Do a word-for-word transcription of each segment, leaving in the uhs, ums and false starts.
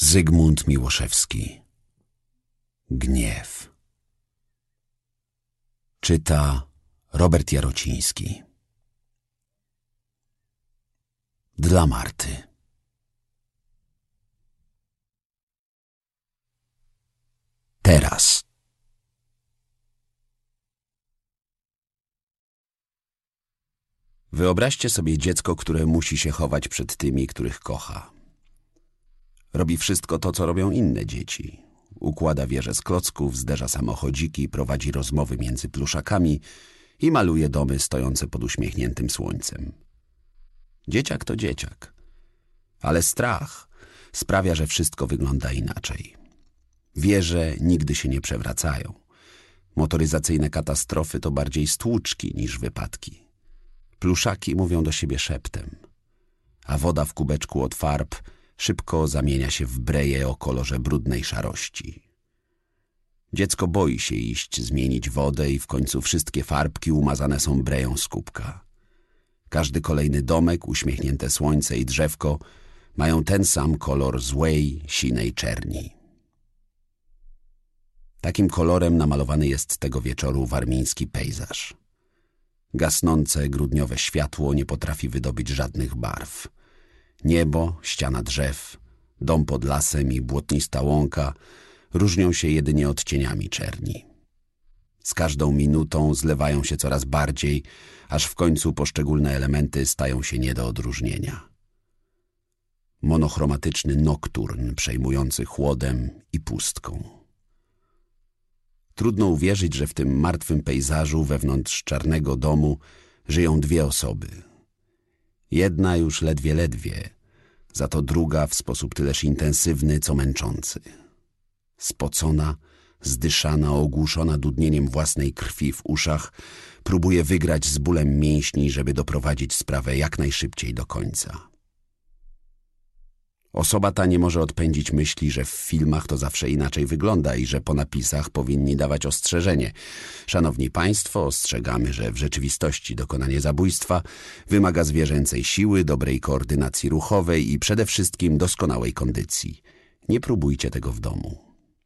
Zygmunt Miłoszewski. Gniew. Czyta Robert Jarociński. Dla Marty. Teraz. Wyobraźcie sobie dziecko, które musi się chować przed tymi, których kocha. Robi wszystko to, co robią inne dzieci. Układa wieże z klocków, zderza samochodziki, prowadzi rozmowy między pluszakami i maluje domy stojące pod uśmiechniętym słońcem. Dzieciak to dzieciak. Ale strach sprawia, że wszystko wygląda inaczej. Wieże nigdy się nie przewracają. Motoryzacyjne katastrofy to bardziej stłuczki niż wypadki. Pluszaki mówią do siebie szeptem, a woda w kubeczku od farb szybko zamienia się w breję o kolorze brudnej szarości. Dziecko boi się iść, zmienić wodę i w końcu wszystkie farbki umazane są breją z kubka. Każdy kolejny domek, uśmiechnięte słońce i drzewko mają ten sam kolor złej, sinej czerni. Takim kolorem namalowany jest tego wieczoru warmiński pejzaż. Gasnące grudniowe światło nie potrafi wydobyć żadnych barw. Niebo, ściana drzew, dom pod lasem i błotnista łąka różnią się jedynie odcieniami czerni. Z każdą minutą zlewają się coraz bardziej, aż w końcu poszczególne elementy stają się nie do odróżnienia. Monochromatyczny nokturn przejmujący chłodem i pustką. Trudno uwierzyć, że w tym martwym pejzażu wewnątrz czarnego domu żyją dwie osoby. Jedna już ledwie, ledwie, za to druga w sposób tyleż intensywny, co męczący. Spocona, zdyszana, ogłuszona dudnieniem własnej krwi w uszach, próbuje wygrać z bólem mięśni, żeby doprowadzić sprawę jak najszybciej do końca. Osoba ta nie może odpędzić myśli, że w filmach to zawsze inaczej wygląda i że po napisach powinni dawać ostrzeżenie. Szanowni Państwo, ostrzegamy, że w rzeczywistości dokonanie zabójstwa wymaga zwierzęcej siły, dobrej koordynacji ruchowej i przede wszystkim doskonałej kondycji. Nie próbujcie tego w domu.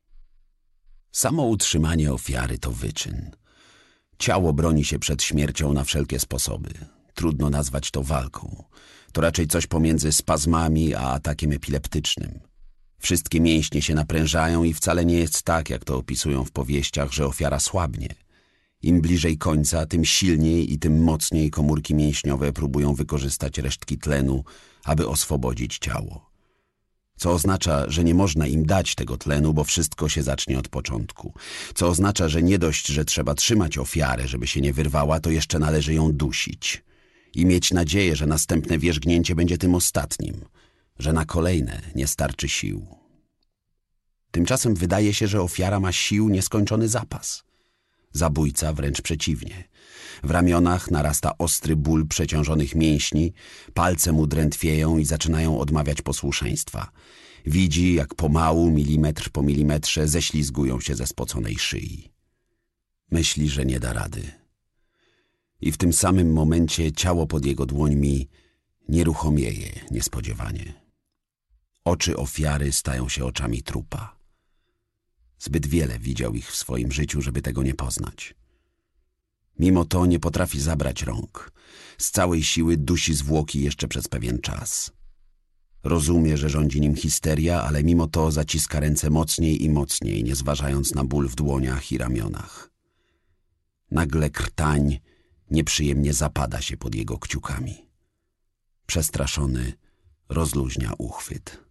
Samo utrzymanie ofiary to wyczyn. Ciało broni się przed śmiercią na wszelkie sposoby. Trudno nazwać to walką. To raczej coś pomiędzy spazmami a atakiem epileptycznym. Wszystkie mięśnie się naprężają i wcale nie jest tak, jak to opisują w powieściach, że ofiara słabnie. Im bliżej końca, tym silniej i tym mocniej komórki mięśniowe próbują wykorzystać resztki tlenu, aby oswobodzić ciało. Co oznacza, że nie można im dać tego tlenu, bo wszystko się zacznie od początku. Co oznacza, że nie dość, że trzeba trzymać ofiarę, żeby się nie wyrwała, to jeszcze należy ją dusić. I mieć nadzieję, że następne wierzgnięcie będzie tym ostatnim, że na kolejne nie starczy sił. Tymczasem wydaje się, że ofiara ma sił nieskończony zapas. Zabójca wręcz przeciwnie. W ramionach narasta ostry ból przeciążonych mięśni, palce mu drętwieją i zaczynają odmawiać posłuszeństwa. Widzi, jak pomału, milimetr po milimetrze ześlizgują się ze spoconej szyi. Myśli, że nie da rady. I w tym samym momencie ciało pod jego dłońmi nieruchomieje niespodziewanie. Oczy ofiary stają się oczami trupa. Zbyt wiele widział ich w swoim życiu, żeby tego nie poznać. Mimo to nie potrafi zabrać rąk. Z całej siły dusi zwłoki jeszcze przez pewien czas. Rozumie, że rządzi nim histeria, ale mimo to zaciska ręce mocniej i mocniej, nie zważając na ból w dłoniach i ramionach. Nagle krtań nieprzyjemnie zapada się pod jego kciukami. Przestraszony rozluźnia uchwyt.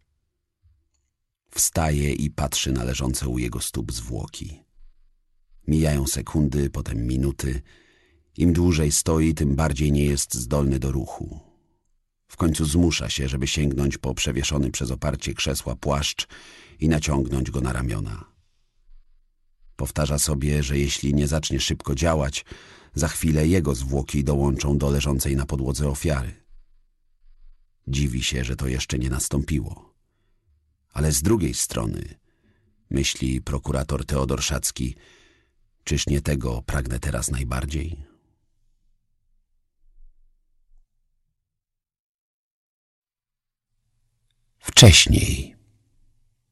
Wstaje i patrzy na leżące u jego stóp zwłoki. Mijają sekundy, potem minuty. Im dłużej stoi, tym bardziej nie jest zdolny do ruchu. W końcu zmusza się, żeby sięgnąć po przewieszony przez oparcie krzesła płaszcz i naciągnąć go na ramiona. Powtarza sobie, że jeśli nie zacznie szybko działać, za chwilę jego zwłoki dołączą do leżącej na podłodze ofiary. Dziwi się, że to jeszcze nie nastąpiło. Ale z drugiej strony, myśli prokurator Teodor Szacki, czyż nie tego pragnę teraz najbardziej? Wcześniej.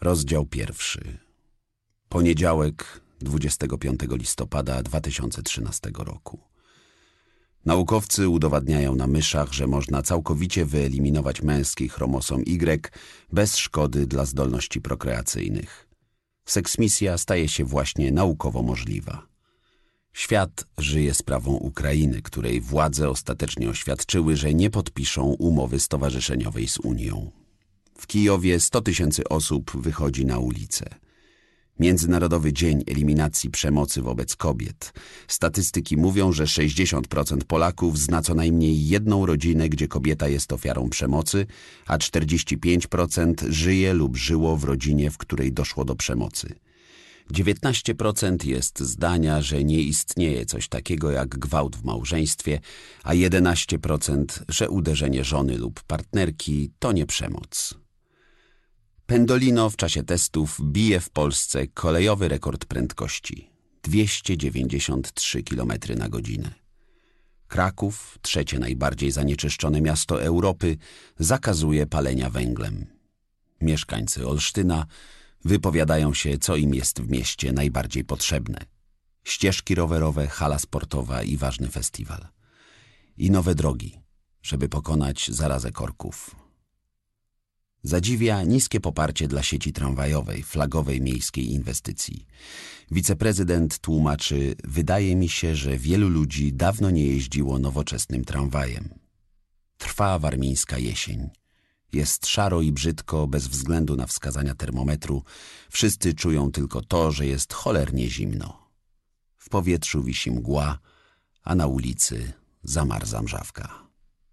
Rozdział pierwszy. Poniedziałek, dwudziestego piątego listopada dwa tysiące trzynastego roku. Naukowcy udowadniają na myszach, że można całkowicie wyeliminować męski chromosom Y bez szkody dla zdolności prokreacyjnych. Seksmisja staje się właśnie naukowo możliwa. Świat żyje sprawą Ukrainy, której władze ostatecznie oświadczyły, że nie podpiszą umowy stowarzyszeniowej z Unią. W Kijowie sto tysięcy osób wychodzi na ulicę. Międzynarodowy Dzień Eliminacji Przemocy wobec Kobiet. Statystyki mówią, że sześćdziesiąt procent Polaków zna co najmniej jedną rodzinę, gdzie kobieta jest ofiarą przemocy, a czterdzieści pięć procent żyje lub żyło w rodzinie, w której doszło do przemocy. dziewiętnaście procent jest zdania, że nie istnieje coś takiego jak gwałt w małżeństwie, a jedenaście procent, że uderzenie żony lub partnerki to nie przemoc. Pendolino w czasie testów bije w Polsce kolejowy rekord prędkości – dwieście dziewięćdziesiąt trzy kilometry na godzinę. Kraków, trzecie najbardziej zanieczyszczone miasto Europy, zakazuje palenia węglem. Mieszkańcy Olsztyna wypowiadają się, co im jest w mieście najbardziej potrzebne. Ścieżki rowerowe, hala sportowa i ważny festiwal. I nowe drogi, żeby pokonać zarazę korków. Zadziwia niskie poparcie dla sieci tramwajowej, flagowej miejskiej inwestycji. Wiceprezydent tłumaczy: wydaje mi się, że wielu ludzi dawno nie jeździło nowoczesnym tramwajem. Trwa warmińska jesień. Jest szaro i brzydko, bez względu na wskazania termometru. Wszyscy czują tylko to, że jest cholernie zimno. W powietrzu wisi mgła, a na ulicy zamarza mrzawka.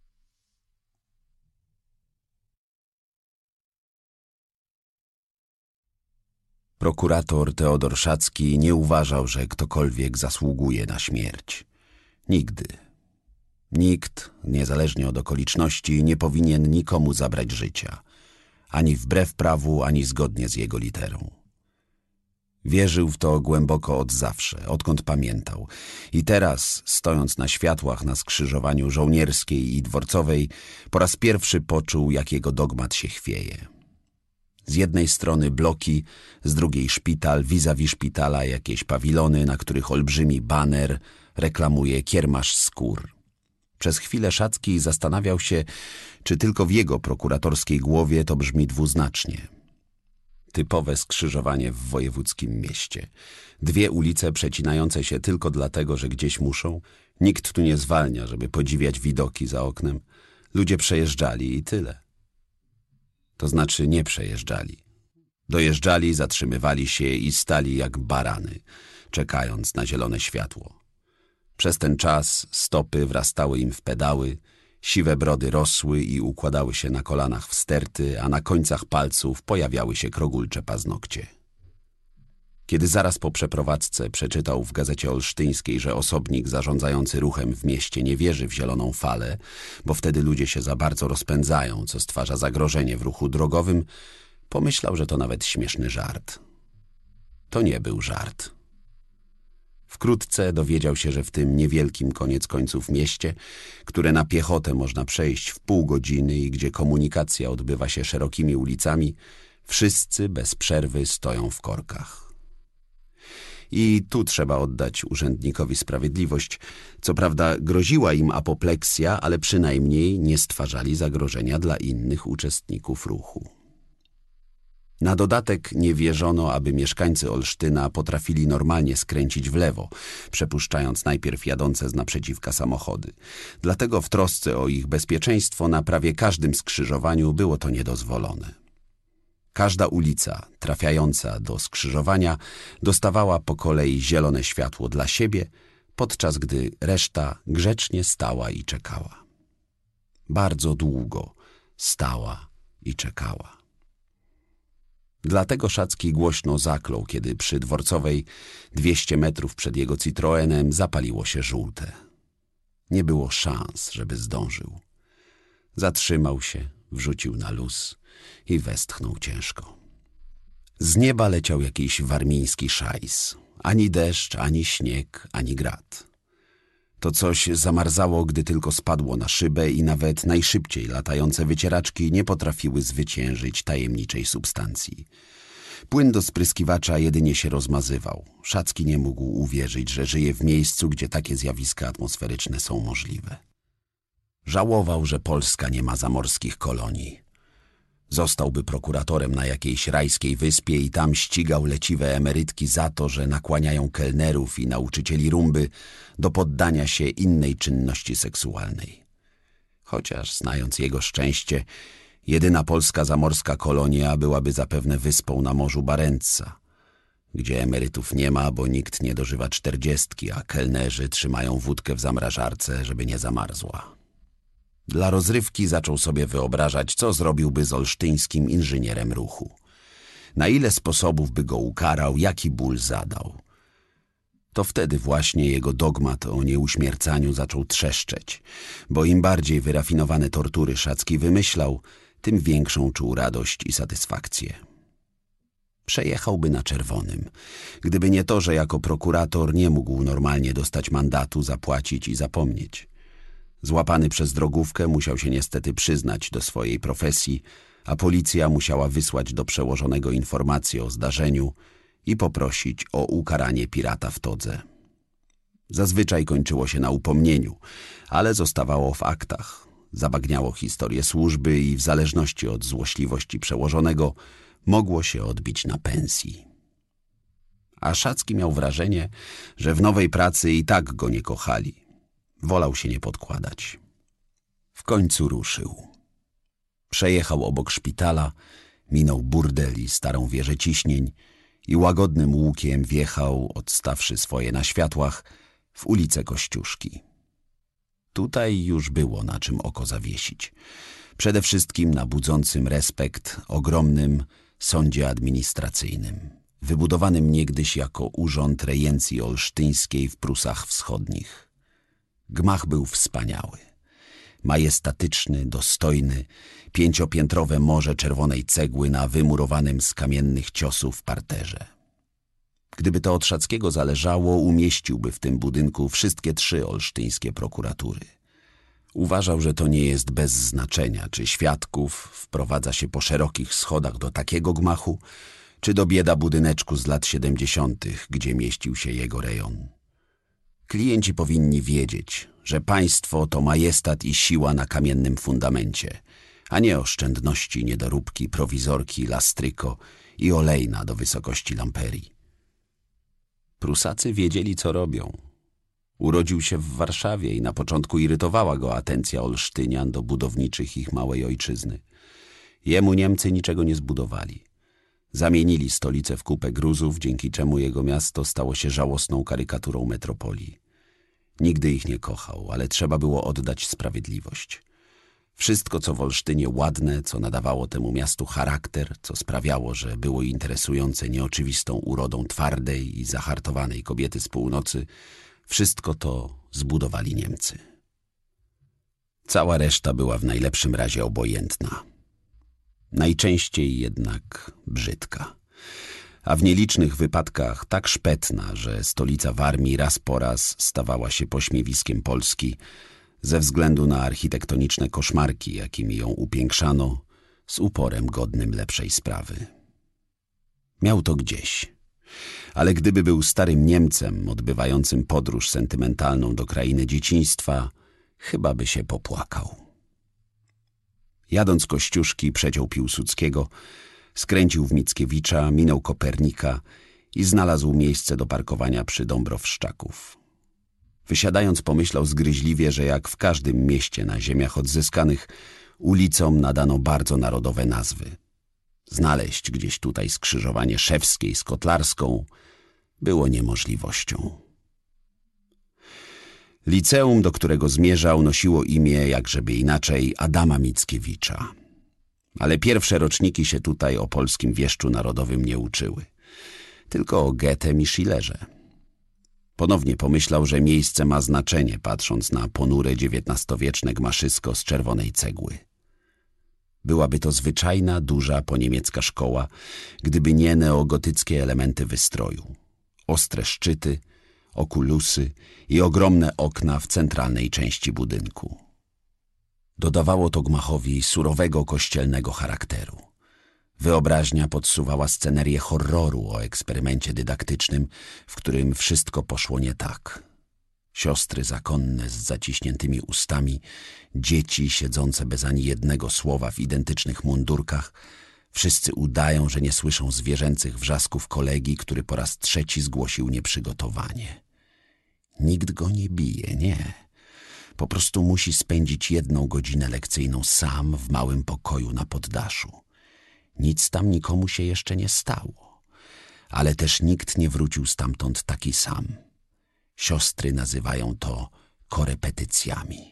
Prokurator Teodor Szacki nie uważał, że ktokolwiek zasługuje na śmierć. Nigdy. Nikt, niezależnie od okoliczności, nie powinien nikomu zabrać życia. Ani wbrew prawu, ani zgodnie z jego literą. Wierzył w to głęboko od zawsze, odkąd pamiętał. I teraz, stojąc na światłach na skrzyżowaniu Żołnierskiej i Dworcowej, po raz pierwszy poczuł, jak jego dogmat się chwieje. Z jednej strony bloki, z drugiej szpital, vis-a-vis szpitala jakieś pawilony, na których olbrzymi baner reklamuje kiermasz skór. Przez chwilę Szacki zastanawiał się, czy tylko w jego prokuratorskiej głowie to brzmi dwuznacznie. Typowe skrzyżowanie w wojewódzkim mieście. Dwie ulice przecinające się tylko dlatego, że gdzieś muszą. Nikt tu nie zwalnia, żeby podziwiać widoki za oknem. Ludzie przejeżdżali i tyle. To znaczy nie przejeżdżali. Dojeżdżali, zatrzymywali się i stali jak barany, czekając na zielone światło. Przez ten czas stopy wrastały im w pedały, siwe brody rosły i układały się na kolanach w sterty, a na końcach palców pojawiały się krogulcze paznokcie. Kiedy zaraz po przeprowadzce przeczytał w Gazecie Olsztyńskiej, że osobnik zarządzający ruchem w mieście nie wierzy w zieloną falę, bo wtedy ludzie się za bardzo rozpędzają, co stwarza zagrożenie w ruchu drogowym, pomyślał, że to nawet śmieszny żart. To nie był żart. Wkrótce dowiedział się, że w tym niewielkim koniec końców mieście, które na piechotę można przejść w pół godziny i gdzie komunikacja odbywa się szerokimi ulicami, wszyscy bez przerwy stoją w korkach. I tu trzeba oddać urzędnikowi sprawiedliwość. Co prawda groziła im apopleksja, ale przynajmniej nie stwarzali zagrożenia dla innych uczestników ruchu. Na dodatek nie wierzono, aby mieszkańcy Olsztyna potrafili normalnie skręcić w lewo, przepuszczając najpierw jadące z naprzeciwka samochody. Dlatego w trosce o ich bezpieczeństwo na prawie każdym skrzyżowaniu było to niedozwolone. Każda ulica trafiająca do skrzyżowania dostawała po kolei zielone światło dla siebie, podczas gdy reszta grzecznie stała i czekała. Bardzo długo stała i czekała. Dlatego Szacki głośno zaklął, kiedy przy Dworcowej, dwieście metrów przed jego Citroenem, zapaliło się żółte. Nie było szans, żeby zdążył. Zatrzymał się, wrzucił na luz i westchnął ciężko. Z nieba leciał jakiś warmiński szajs. Ani deszcz, ani śnieg, ani grad. To coś zamarzało, gdy tylko spadło na szybę i nawet najszybciej latające wycieraczki nie potrafiły zwyciężyć tajemniczej substancji. Płyn do spryskiwacza jedynie się rozmazywał. Szacki nie mógł uwierzyć, że żyje w miejscu, gdzie takie zjawiska atmosferyczne są możliwe. Żałował, że Polska nie ma zamorskich kolonii. Zostałby prokuratorem na jakiejś rajskiej wyspie i tam ścigał leciwe emerytki za to, że nakłaniają kelnerów i nauczycieli rumby do poddania się innej czynności seksualnej. Chociaż, znając jego szczęście, jedyna polska zamorska kolonia byłaby zapewne wyspą na Morzu Barentsa, gdzie emerytów nie ma, bo nikt nie dożywa czterdziestki, a kelnerzy trzymają wódkę w zamrażarce, żeby nie zamarzła. Dla rozrywki zaczął sobie wyobrażać, co zrobiłby z olsztyńskim inżynierem ruchu. Na ile sposobów by go ukarał, jaki ból zadał. To wtedy właśnie jego dogmat o nieuśmiercaniu zaczął trzeszczeć, bo im bardziej wyrafinowane tortury Szacki wymyślał, tym większą czuł radość i satysfakcję. Przejechałby na czerwonym, gdyby nie to, że jako prokurator nie mógł normalnie dostać mandatu, zapłacić i zapomnieć. Złapany przez drogówkę musiał się niestety przyznać do swojej profesji, a policja musiała wysłać do przełożonego informację o zdarzeniu i poprosić o ukaranie pirata w todze. Zazwyczaj kończyło się na upomnieniu, ale zostawało w aktach. Zabagniało historię służby i w zależności od złośliwości przełożonego mogło się odbić na pensji. A Szacki miał wrażenie, że w nowej pracy i tak go nie kochali. Wolał się nie podkładać. W końcu ruszył. Przejechał obok szpitala, minął burdel i starą wieżę ciśnień i łagodnym łukiem wjechał, odstawszy swoje na światłach, w ulicę Kościuszki. Tutaj już było na czym oko zawiesić. Przede wszystkim na budzącym respekt ogromnym sądzie administracyjnym, wybudowanym niegdyś jako urząd rejencji olsztyńskiej w Prusach Wschodnich. Gmach był wspaniały. Majestatyczny, dostojny, pięciopiętrowe morze czerwonej cegły na wymurowanym z kamiennych ciosów parterze. Gdyby to od Szackiego zależało, umieściłby w tym budynku wszystkie trzy olsztyńskie prokuratury. Uważał, że to nie jest bez znaczenia, czy świadków wprowadza się po szerokich schodach do takiego gmachu, czy do bieda budyneczku z lat siedemdziesiątych, gdzie mieścił się jego rejon. Klienci powinni wiedzieć, że państwo to majestat i siła na kamiennym fundamencie, a nie oszczędności, niedoróbki, prowizorki, lastryko i olejna do wysokości lamperii. Prusacy wiedzieli, co robią. Urodził się w Warszawie i na początku irytowała go atencja Olsztynian do budowniczych ich małej ojczyzny. Jemu Niemcy niczego nie zbudowali. Zamienili stolicę w kupę gruzów, dzięki czemu jego miasto stało się żałosną karykaturą metropolii. Nigdy ich nie kochał, ale trzeba było oddać sprawiedliwość. Wszystko, co w Olsztynie ładne, co nadawało temu miastu charakter, co sprawiało, że było interesujące nieoczywistą urodą twardej i zahartowanej kobiety z północy, wszystko to zbudowali Niemcy. Cała reszta była w najlepszym razie obojętna. Najczęściej jednak brzydka, a w nielicznych wypadkach tak szpetna, że stolica Warmii raz po raz stawała się pośmiewiskiem Polski ze względu na architektoniczne koszmarki, jakimi ją upiększano, z uporem godnym lepszej sprawy. Miał to gdzieś, ale gdyby był starym Niemcem odbywającym podróż sentymentalną do krainy dzieciństwa, chyba by się popłakał. Jadąc Kościuszki, przeciął Piłsudskiego, skręcił w Mickiewicza, minął Kopernika i znalazł miejsce do parkowania przy Dąbrowszczaków. Wysiadając, pomyślał zgryźliwie, że jak w każdym mieście na ziemiach odzyskanych, ulicom nadano bardzo narodowe nazwy. Znaleźć gdzieś tutaj skrzyżowanie Szewskiej z Kotlarską było niemożliwością. Liceum, do którego zmierzał, nosiło imię, jakżeby inaczej, Adama Mickiewicza. Ale pierwsze roczniki się tutaj o polskim wieszczu narodowym nie uczyły. Tylko o Goethem i Schillerze. Ponownie pomyślał, że miejsce ma znaczenie, patrząc na ponure dziewiętnastowieczne gmaszysko z czerwonej cegły. Byłaby to zwyczajna, duża poniemiecka szkoła, gdyby nie neogotyckie elementy wystroju. Ostre szczyty, okulusy i ogromne okna w centralnej części budynku. Dodawało to gmachowi surowego kościelnego charakteru. Wyobraźnia podsuwała scenerię horroru o eksperymencie dydaktycznym, w którym wszystko poszło nie tak. Siostry zakonne z zaciśniętymi ustami, dzieci siedzące bez ani jednego słowa w identycznych mundurkach. Wszyscy udają, że nie słyszą zwierzęcych wrzasków kolegi, który po raz trzeci zgłosił nieprzygotowanie. Nikt go nie bije, nie. Po prostu musi spędzić jedną godzinę lekcyjną sam w małym pokoju na poddaszu. Nic tam nikomu się jeszcze nie stało, ale też nikt nie wrócił stamtąd taki sam. Siostry nazywają to korepetycjami.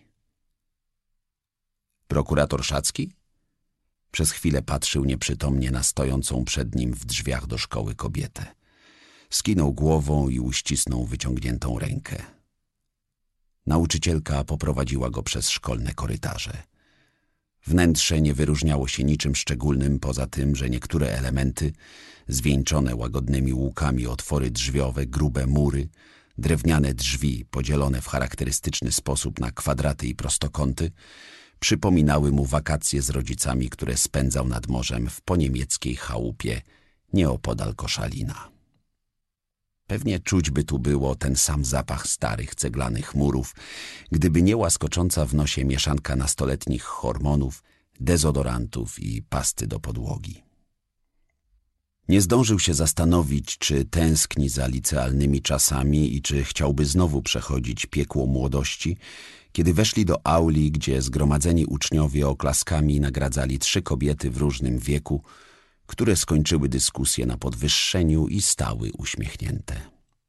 Prokurator Szacki? Przez chwilę patrzył nieprzytomnie na stojącą przed nim w drzwiach do szkoły kobietę. Skinął głową i uścisnął wyciągniętą rękę. Nauczycielka poprowadziła go przez szkolne korytarze. Wnętrze nie wyróżniało się niczym szczególnym poza tym, że niektóre elementy, zwieńczone łagodnymi łukami otwory drzwiowe, grube mury, drewniane drzwi podzielone w charakterystyczny sposób na kwadraty i prostokąty, przypominały mu wakacje z rodzicami, które spędzał nad morzem w poniemieckiej chałupie nieopodal Koszalina. Pewnie czuć by tu było ten sam zapach starych ceglanych murów, gdyby nie łaskocząca w nosie mieszanka nastoletnich hormonów, dezodorantów i pasty do podłogi. Nie zdążył się zastanowić, czy tęskni za licealnymi czasami i czy chciałby znowu przechodzić piekło młodości, kiedy weszli do auli, gdzie zgromadzeni uczniowie oklaskami nagradzali trzy kobiety w różnym wieku, które skończyły dyskusję na podwyższeniu i stały uśmiechnięte.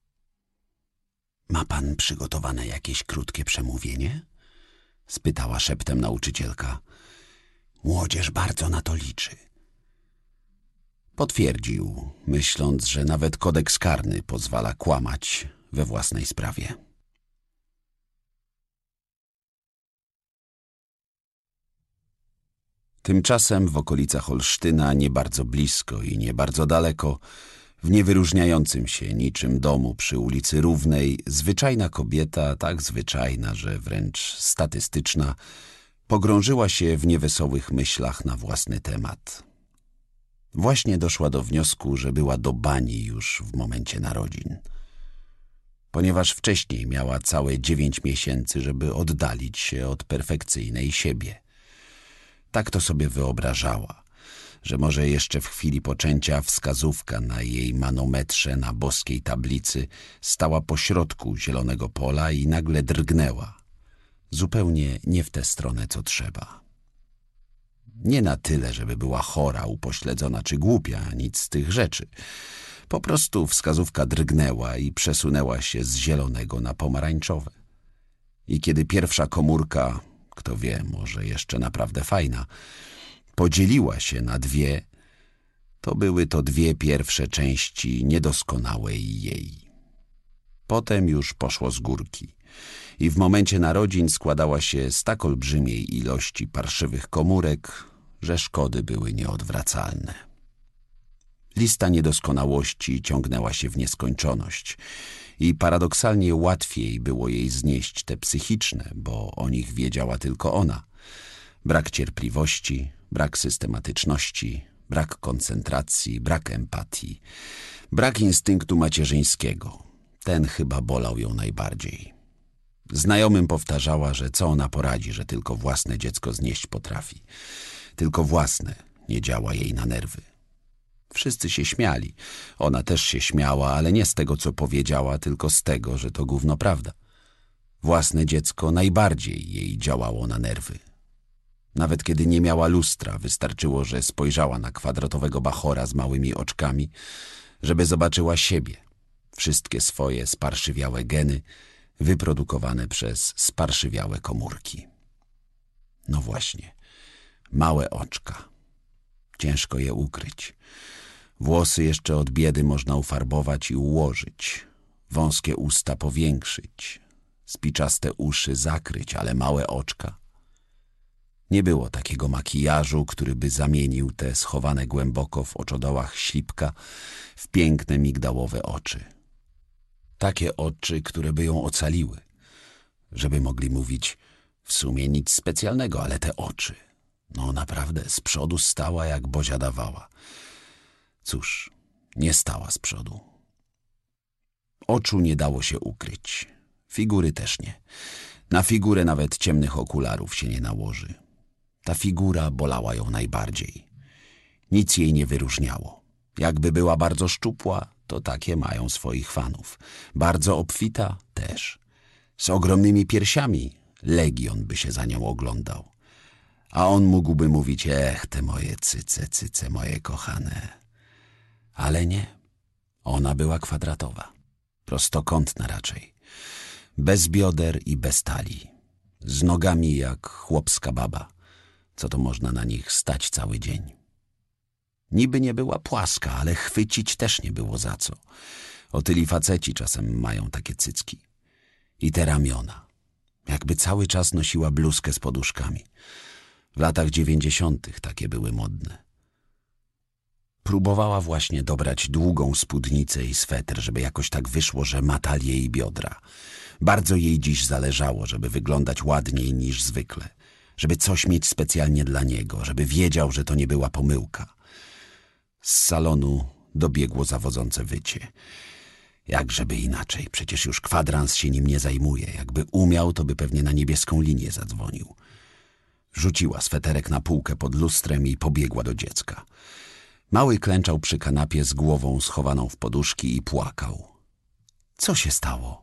— Ma pan przygotowane jakieś krótkie przemówienie? — spytała szeptem nauczycielka. — Młodzież bardzo na to liczy. Potwierdził, myśląc, że nawet kodeks karny pozwala kłamać we własnej sprawie. Tymczasem w okolicach Olsztyna, nie bardzo blisko i nie bardzo daleko, w niewyróżniającym się niczym domu przy ulicy Równej, zwyczajna kobieta, tak zwyczajna, że wręcz statystyczna, pogrążyła się w niewesołych myślach na własny temat. Właśnie doszła do wniosku, że była do bani już w momencie narodzin. Ponieważ wcześniej miała całe dziewięć miesięcy, żeby oddalić się od perfekcyjnej siebie. Tak to sobie wyobrażała, że może jeszcze w chwili poczęcia wskazówka na jej manometrze na boskiej tablicy stała pośrodku zielonego pola i nagle drgnęła. Zupełnie nie w tę stronę, co trzeba. Nie na tyle, żeby była chora, upośledzona czy głupia, nic z tych rzeczy. Po prostu wskazówka drgnęła i przesunęła się z zielonego na pomarańczowe. I kiedy pierwsza komórka, kto wie, może jeszcze naprawdę fajna, podzieliła się na dwie, to były to dwie pierwsze części niedoskonałej jej. Potem już poszło z górki i w momencie narodzin składała się z tak olbrzymiej ilości parszywych komórek, że szkody były nieodwracalne. Lista niedoskonałości ciągnęła się w nieskończoność i paradoksalnie łatwiej było jej znieść te psychiczne, bo o nich wiedziała tylko ona. Brak cierpliwości, brak systematyczności, brak koncentracji, brak empatii, brak instynktu macierzyńskiego. Ten chyba bolał ją najbardziej. Znajomym powtarzała, że co ona poradzi, że tylko własne dziecko znieść potrafi. Tylko własne nie działa jej na nerwy. Wszyscy się śmiali. Ona też się śmiała, ale nie z tego, co powiedziała, tylko z tego, że to gówno prawda. Własne dziecko najbardziej jej działało na nerwy. Nawet kiedy nie miała lustra, wystarczyło, że spojrzała na kwadratowego bachora z małymi oczkami, żeby zobaczyła siebie. Wszystkie swoje sparszywiałe geny, wyprodukowane przez sparszywiałe komórki. No właśnie, małe oczka. Ciężko je ukryć. Włosy jeszcze od biedy można ufarbować i ułożyć. Wąskie usta powiększyć. Spiczaste uszy zakryć, ale małe oczka. Nie było takiego makijażu, który by zamienił te schowane głęboko w oczodołach ślipka w piękne migdałowe oczy. Takie oczy, które by ją ocaliły. Żeby mogli mówić, w sumie nic specjalnego, ale te oczy. No naprawdę, z przodu stała jak Bozia dawała. Cóż, nie stała z przodu. Oczu nie dało się ukryć. Figury też nie. Na figurę nawet ciemnych okularów się nie nałoży. Ta figura bolała ją najbardziej. Nic jej nie wyróżniało. Jakby była bardzo szczupła, to takie mają swoich fanów. Bardzo obfita też. Z ogromnymi piersiami legion by się za nią oglądał. A on mógłby mówić, ech, te moje cyce, cyce moje kochane. Ale nie. Ona była kwadratowa. Prostokątna raczej. Bez bioder i bez talii. Z nogami jak chłopska baba. Co to można na nich stać cały dzień. Niby nie była płaska, ale chwycić też nie było za co. Otyli faceci czasem mają takie cycki. I te ramiona. Jakby cały czas nosiła bluzkę z poduszkami. W latach dziewięćdziesiątych takie były modne. Próbowała właśnie dobrać długą spódnicę i sweter, żeby jakoś tak wyszło, że ma talię i biodra. Bardzo jej dziś zależało, żeby wyglądać ładniej niż zwykle. Żeby coś mieć specjalnie dla niego, żeby wiedział, że to nie była pomyłka. Z salonu dobiegło zawodzące wycie. Jakżeby inaczej, przecież już kwadrans się nim nie zajmuje. Jakby umiał, to by pewnie na niebieską linię zadzwonił. Rzuciła sweterek na półkę pod lustrem i pobiegła do dziecka. Mały klęczał przy kanapie z głową schowaną w poduszki i płakał. Co się stało?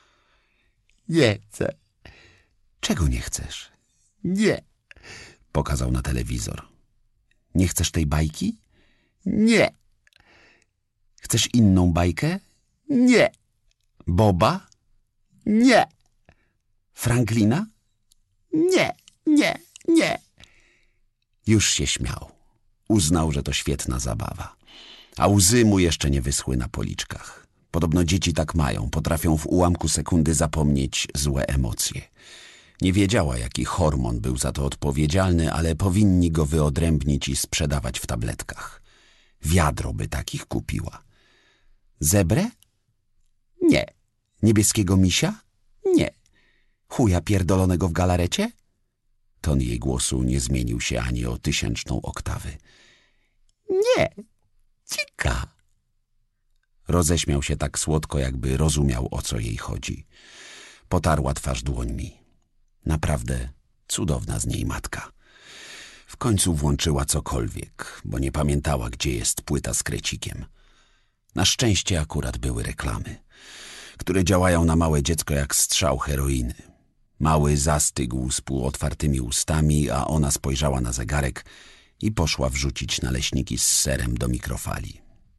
Nie chcę. Czego nie chcesz? Nie. Pokazał na telewizor. Nie chcesz tej bajki? Nie. Chcesz inną bajkę? Nie. Boba? Nie. Franklina? Nie, nie, nie. Już się śmiał. Uznał, że to świetna zabawa. A łzy mu jeszcze nie wyschły na policzkach. Podobno dzieci tak mają. Potrafią w ułamku sekundy zapomnieć złe emocje. Nie wiedziała, jaki hormon był za to odpowiedzialny, ale powinni go wyodrębnić i sprzedawać w tabletkach. Wiadro by takich kupiła. Zebrę? Nie. Niebieskiego misia? Nie. Chuja pierdolonego w galarecie? Ton jej głosu nie zmienił się ani o tysięczną oktawy. Nie. Dzika. Roześmiał się tak słodko, jakby rozumiał, o co jej chodzi. Potarła twarz dłońmi. Naprawdę cudowna z niej matka. W końcu włączyła cokolwiek, bo nie pamiętała, gdzie jest płyta z krecikiem. Na szczęście akurat były reklamy, które działają na małe dziecko jak strzał heroiny. Mały zastygł z półotwartymi ustami, a ona spojrzała na zegarek i poszła wrzucić naleśniki z serem do mikrofali.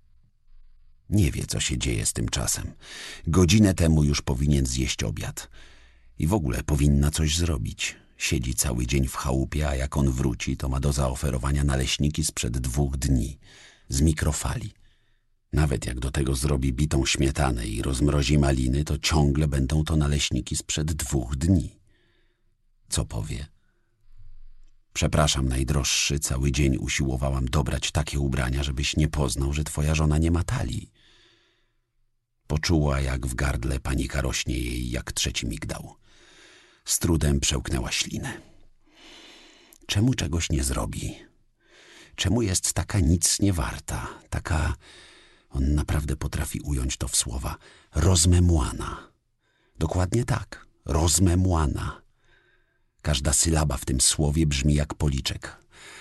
Nie wie, co się dzieje z tym czasem. Godzinę temu już powinien zjeść obiad. I w ogóle powinna coś zrobić. Siedzi cały dzień w chałupie, a jak on wróci, to ma do zaoferowania naleśniki sprzed dwóch dni. Z mikrofali. Nawet jak do tego zrobi bitą śmietanę i rozmrozi maliny, to ciągle będą to naleśniki sprzed dwóch dni. Co powie? Przepraszam, najdroższy, cały dzień usiłowałam dobrać takie ubrania, żebyś nie poznał, że twoja żona nie ma talii. Poczuła, jak w gardle panika rośnie jej jak trzeci migdał. Z trudem przełknęła ślinę. Czemu czegoś nie zrobi? Czemu jest taka nic nie warta, taka... On naprawdę potrafi ująć to w słowa. Rozmemłana. Dokładnie tak. Rozmemłana. Każda sylaba w tym słowie brzmi jak policzek.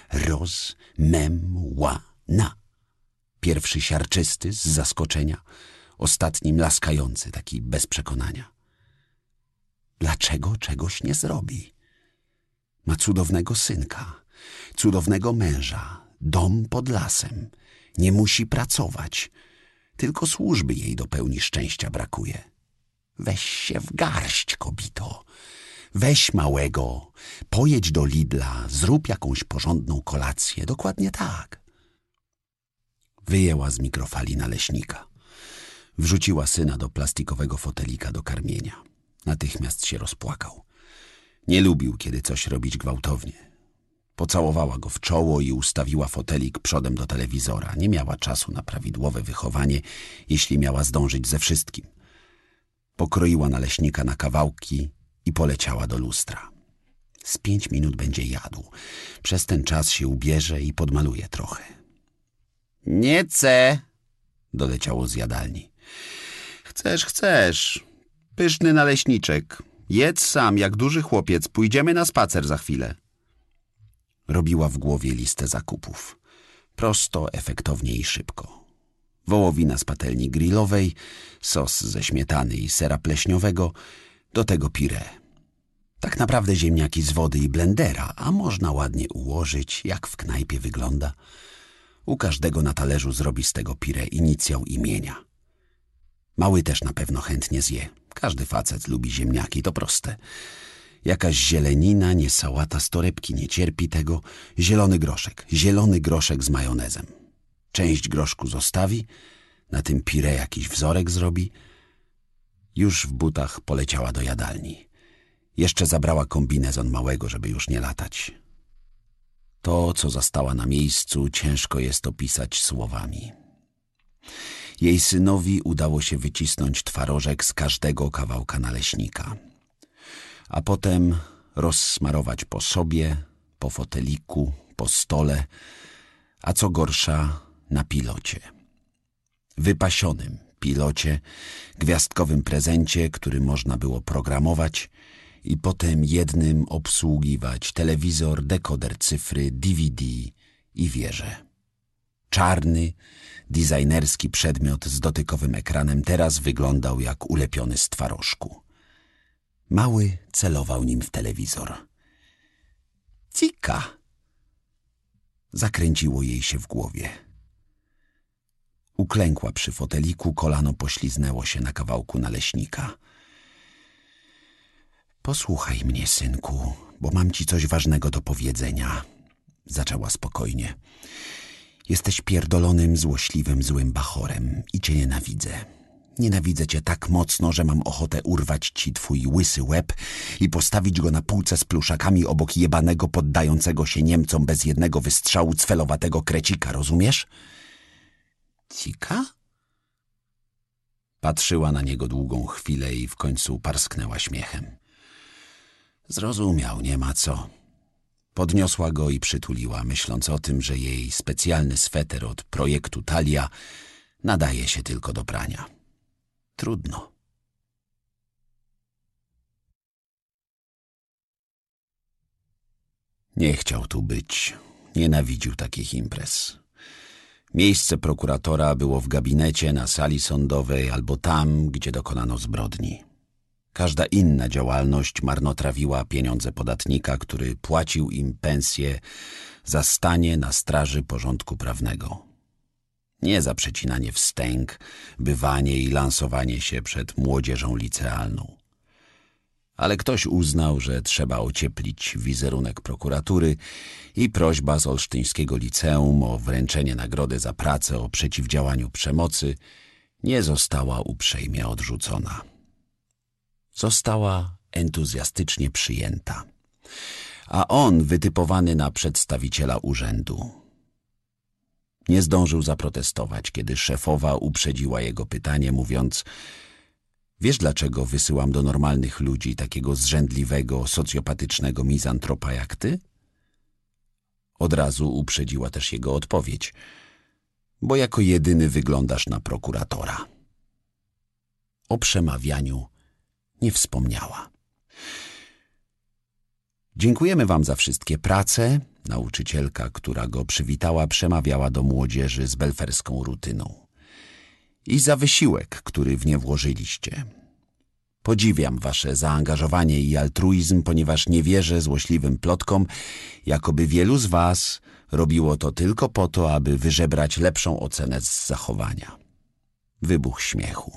Rozmemłana. Pierwszy siarczysty z zaskoczenia, ostatni mlaskający, taki bez przekonania. Dlaczego czegoś nie zrobi? Ma cudownego synka, cudownego męża, dom pod lasem. Nie musi pracować. Tylko służby jej do pełni szczęścia brakuje. Weź się w garść, kobito. Weź małego, pojedź do Lidla, zrób jakąś porządną kolację. Dokładnie tak. Wyjęła z mikrofali naleśnika. Wrzuciła syna do plastikowego fotelika do karmienia. Natychmiast się rozpłakał. Nie lubił, kiedy coś robić gwałtownie. Pocałowała go w czoło i ustawiła fotelik przodem do telewizora. Nie miała czasu na prawidłowe wychowanie, jeśli miała zdążyć ze wszystkim. Pokroiła naleśnika na kawałki i poleciała do lustra. Z pięć minut będzie jadł. Przez ten czas się ubierze i podmaluje trochę. Nie chcę, doleciało z jadalni. Chcesz, chcesz. Pyszny naleśniczek. Jedz sam, jak duży chłopiec. Pójdziemy na spacer za chwilę. Robiła w głowie listę zakupów. Prosto, efektownie i szybko. Wołowina z patelni grillowej, sos ze śmietany i sera pleśniowego, do tego pire. Tak naprawdę ziemniaki z wody i blendera, a można ładnie ułożyć, jak w knajpie wygląda. U każdego na talerzu zrobi z tego pire inicjał imienia. Mały też na pewno chętnie zje. Każdy facet lubi ziemniaki, to proste. Jakaś zielenina, nie sałata z torebki, nie cierpi tego. Zielony groszek, zielony groszek z majonezem. Część groszku zostawi, na tym pire jakiś wzorek zrobi. Już w butach poleciała do jadalni. Jeszcze zabrała kombinezon małego, żeby już nie latać. To, co zastała na miejscu, ciężko jest opisać słowami. Jej synowi udało się wycisnąć twarożek z każdego kawałka naleśnika. A potem rozsmarować po sobie, po foteliku, po stole, a co gorsza, na pilocie. Wypasionym pilocie, gwiazdkowym prezencie, który można było programować i potem jednym obsługiwać telewizor, dekoder cyfry, D V D i wieżę. Czarny, designerski przedmiot z dotykowym ekranem teraz wyglądał jak ulepiony z twarożku. Mały celował nim w telewizor. Cika! Zakręciło jej się w głowie. Uklękła przy foteliku, kolano pośliznęło się na kawałku naleśnika. Posłuchaj mnie, synku, bo mam ci coś ważnego do powiedzenia. Zaczęła spokojnie. Jesteś pierdolonym, złośliwym, złym bachorem i cię nienawidzę. Nienawidzę cię tak mocno, że mam ochotę urwać ci twój łysy łeb i postawić go na półce z pluszakami obok jebanego, poddającego się Niemcom bez jednego wystrzału cwelowatego krecika, rozumiesz? Cika? Patrzyła na niego długą chwilę i w końcu parsknęła śmiechem. Zrozumiał, nie ma co. Podniosła go i przytuliła, myśląc o tym, że jej specjalny sweter od projektu Talia nadaje się tylko do prania. Trudno. Nie chciał tu być. Nienawidził takich imprez. Miejsce prokuratora było w gabinecie, na sali sądowej albo tam, gdzie dokonano zbrodni. Każda inna działalność marnotrawiła pieniądze podatnika, który płacił im pensję za stanie na straży porządku prawnego. Nie za przecinanie wstęg, bywanie i lansowanie się przed młodzieżą licealną. Ale ktoś uznał, że trzeba ocieplić wizerunek prokuratury i prośba z olsztyńskiego liceum o wręczenie nagrody za pracę o przeciwdziałaniu przemocy nie została uprzejmie odrzucona. Została entuzjastycznie przyjęta, a on wytypowany na przedstawiciela urzędu. Nie zdążył zaprotestować, kiedy szefowa uprzedziła jego pytanie, mówiąc: wiesz, dlaczego wysyłam do normalnych ludzi takiego zrzędliwego, socjopatycznego mizantropa jak ty? Od razu uprzedziła też jego odpowiedź: bo jako jedyny wyglądasz na prokuratora. O przemawianiu nie wspomniała. Dziękujemy wam za wszystkie prace. Nauczycielka, która go przywitała, przemawiała do młodzieży z belferską rutyną. I za wysiłek, który w nie włożyliście. Podziwiam wasze zaangażowanie i altruizm, ponieważ nie wierzę złośliwym plotkom, jakoby wielu z was robiło to tylko po to, aby wyżebrać lepszą ocenę z zachowania. Wybuch śmiechu.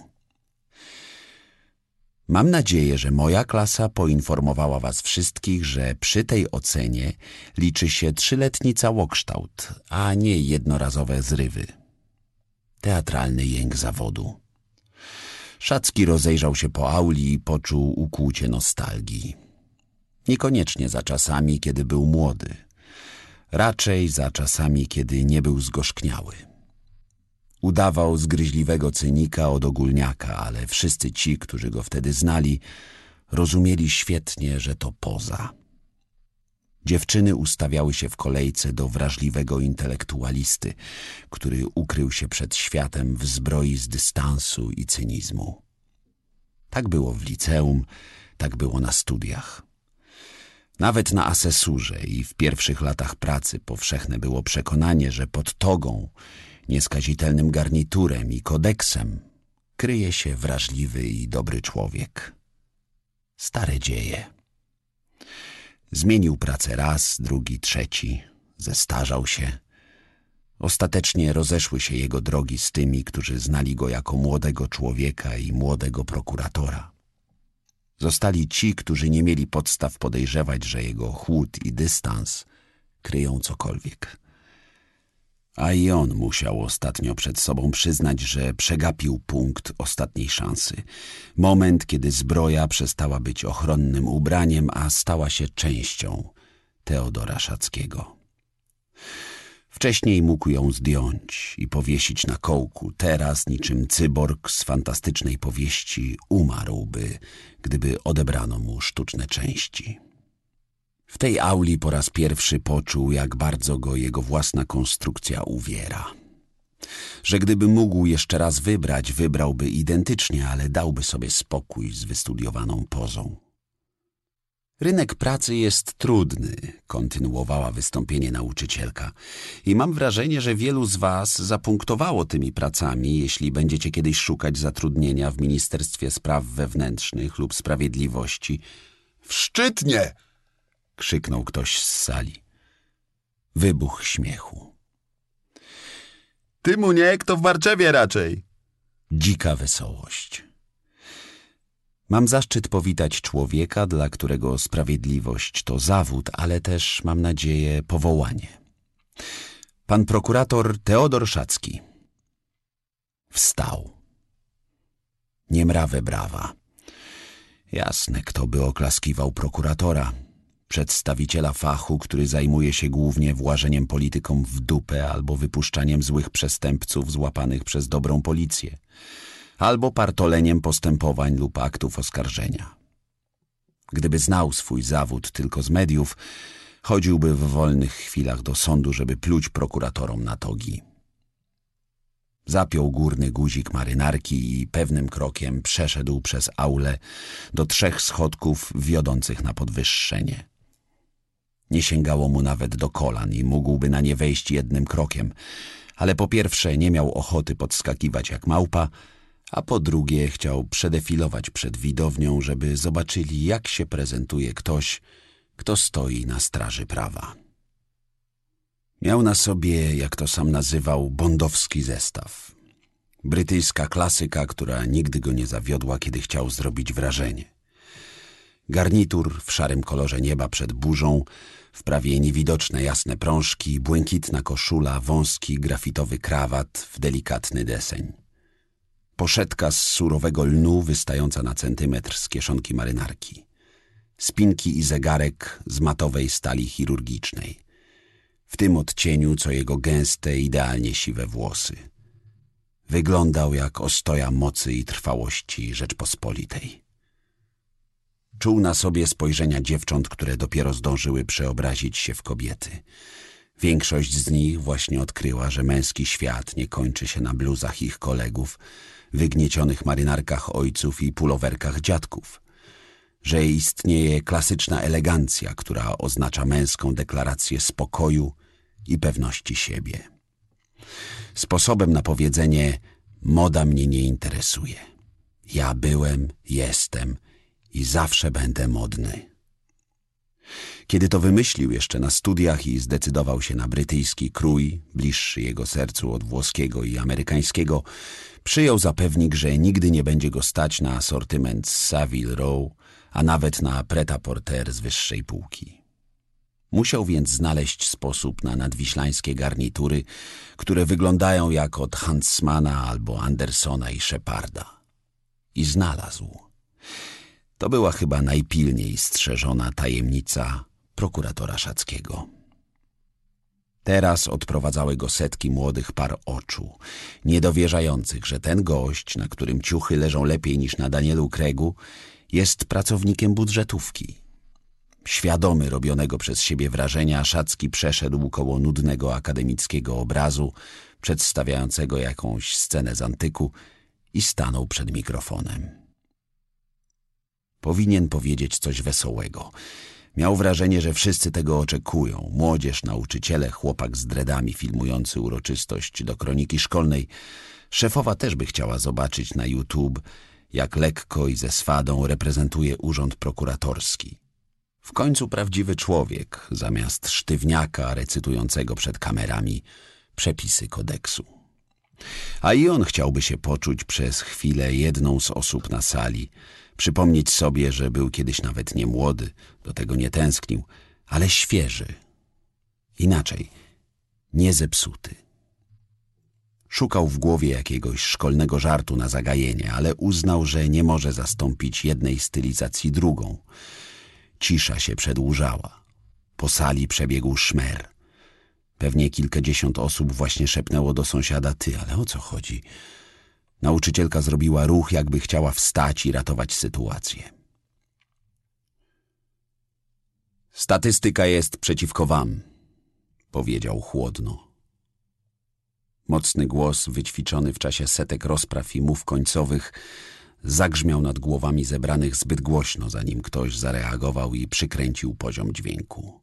Mam nadzieję, że moja klasa poinformowała was wszystkich, że przy tej ocenie liczy się trzyletni całokształt, a nie jednorazowe zrywy. Teatralny jęk zawodu. Szacki rozejrzał się po auli i poczuł ukłucie nostalgii. Niekoniecznie za czasami, kiedy był młody. Raczej za czasami, kiedy nie był zgorzkniały. Udawał zgryźliwego cynika od ogólniaka, ale wszyscy ci, którzy go wtedy znali, rozumieli świetnie, że to poza. Dziewczyny ustawiały się w kolejce do wrażliwego intelektualisty, który ukrył się przed światem w zbroi z dystansu i cynizmu. Tak było w liceum, tak było na studiach. Nawet na asesurze i w pierwszych latach pracy powszechne było przekonanie, że pod togą, nieskazitelnym garniturem i kodeksem kryje się wrażliwy i dobry człowiek. Stare dzieje. Zmienił pracę raz, drugi, trzeci, zestarzał się. Ostatecznie rozeszły się jego drogi z tymi, którzy znali go jako młodego człowieka i młodego prokuratora. Zostali ci, którzy nie mieli podstaw podejrzewać, że jego chłód i dystans kryją cokolwiek. A i on musiał ostatnio przed sobą przyznać, że przegapił punkt ostatniej szansy. Moment, kiedy zbroja przestała być ochronnym ubraniem, a stała się częścią Teodora Szackiego. Wcześniej mógł ją zdjąć i powiesić na kołku. Teraz, niczym cyborg z fantastycznej powieści, umarłby, gdyby odebrano mu sztuczne części. W tej auli po raz pierwszy poczuł, jak bardzo go jego własna konstrukcja uwiera. Że gdyby mógł jeszcze raz wybrać, wybrałby identycznie, ale dałby sobie spokój z wystudiowaną pozą. Rynek pracy jest trudny, kontynuowała wystąpienie nauczycielka. I mam wrażenie, że wielu z was zapunktowało tymi pracami, jeśli będziecie kiedyś szukać zatrudnienia w Ministerstwie Spraw Wewnętrznych lub Sprawiedliwości. Wszczytnie! Krzyknął ktoś z sali. Wybuch śmiechu. Ty mu nie, kto w Marczewie raczej. Dzika wesołość. Mam zaszczyt powitać człowieka, dla którego sprawiedliwość to zawód, ale też, mam nadzieję, powołanie. Pan prokurator Teodor Szacki. Wstał. Niemrawe brawa. Jasne, kto by oklaskiwał prokuratora, przedstawiciela fachu, który zajmuje się głównie włażeniem politykom w dupę albo wypuszczaniem złych przestępców złapanych przez dobrą policję, albo partoleniem postępowań lub aktów oskarżenia. Gdyby znał swój zawód tylko z mediów, chodziłby w wolnych chwilach do sądu, żeby pluć prokuratorom na togi. Zapiął górny guzik marynarki i pewnym krokiem przeszedł przez aulę do trzech schodków wiodących na podwyższenie. Nie sięgało mu nawet do kolan i mógłby na nie wejść jednym krokiem, ale po pierwsze nie miał ochoty podskakiwać jak małpa, a po drugie chciał przedefilować przed widownią, żeby zobaczyli, jak się prezentuje ktoś, kto stoi na straży prawa. Miał na sobie, jak to sam nazywał, bondowski zestaw. Brytyjska klasyka, która nigdy go nie zawiodła, kiedy chciał zrobić wrażenie. Garnitur w szarym kolorze nieba przed burzą, w prawie niewidoczne jasne prążki, błękitna koszula, wąski grafitowy krawat w delikatny deseń. Poszetka z surowego lnu wystająca na centymetr z kieszonki marynarki. Spinki i zegarek z matowej stali chirurgicznej. W tym odcieniu, co jego gęste, idealnie siwe włosy. Wyglądał jak ostoja mocy i trwałości Rzeczpospolitej. Czuł na sobie spojrzenia dziewcząt, które dopiero zdążyły przeobrazić się w kobiety. Większość z nich właśnie odkryła, że męski świat nie kończy się na bluzach ich kolegów, wygniecionych marynarkach ojców i pulowerkach dziadków. Że istnieje klasyczna elegancja, która oznacza męską deklarację spokoju i pewności siebie. Sposobem na powiedzenie moda mnie nie interesuje. Ja byłem, jestem i zawsze będę modny. Kiedy to wymyślił jeszcze na studiach i zdecydował się na brytyjski krój, bliższy jego sercu od włoskiego i amerykańskiego, przyjął za pewnik, że nigdy nie będzie go stać na asortyment z Savile Row, a nawet na pret-à-porter z wyższej półki. Musiał więc znaleźć sposób na nadwiślańskie garnitury, które wyglądają jak od Huntsmana albo Andersona i Sheparda. I znalazł. To była chyba najpilniej strzeżona tajemnica prokuratora Szackiego. Teraz odprowadzały go setki młodych par oczu, niedowierzających, że ten gość, na którym ciuchy leżą lepiej niż na Danielu Craigu, jest pracownikiem budżetówki. Świadomy robionego przez siebie wrażenia, Szacki przeszedł koło nudnego akademickiego obrazu przedstawiającego jakąś scenę z antyku i stanął przed mikrofonem. Powinien powiedzieć coś wesołego. Miał wrażenie, że wszyscy tego oczekują. Młodzież, nauczyciele, chłopak z dredami filmujący uroczystość do kroniki szkolnej. Szefowa też by chciała zobaczyć na YouTube, jak lekko i ze swadą reprezentuje urząd prokuratorski. W końcu prawdziwy człowiek, zamiast sztywniaka recytującego przed kamerami przepisy kodeksu. A i on chciałby się poczuć przez chwilę jedną z osób na sali, przypomnieć sobie, że był kiedyś nawet nie młody, do tego nie tęsknił, ale świeży. Inaczej, nie zepsuty. Szukał w głowie jakiegoś szkolnego żartu na zagajenie, ale uznał, że nie może zastąpić jednej stylizacji drugą. Cisza się przedłużała. Po sali przebiegł szmer. Pewnie kilkadziesiąt osób właśnie szepnęło do sąsiada: ty, ale o co chodzi? Nauczycielka zrobiła ruch, jakby chciała wstać i ratować sytuację. Statystyka jest przeciwko wam, powiedział chłodno. Mocny głos, wyćwiczony w czasie setek rozpraw i mów końcowych, zagrzmiał nad głowami zebranych zbyt głośno, zanim ktoś zareagował i przykręcił poziom dźwięku.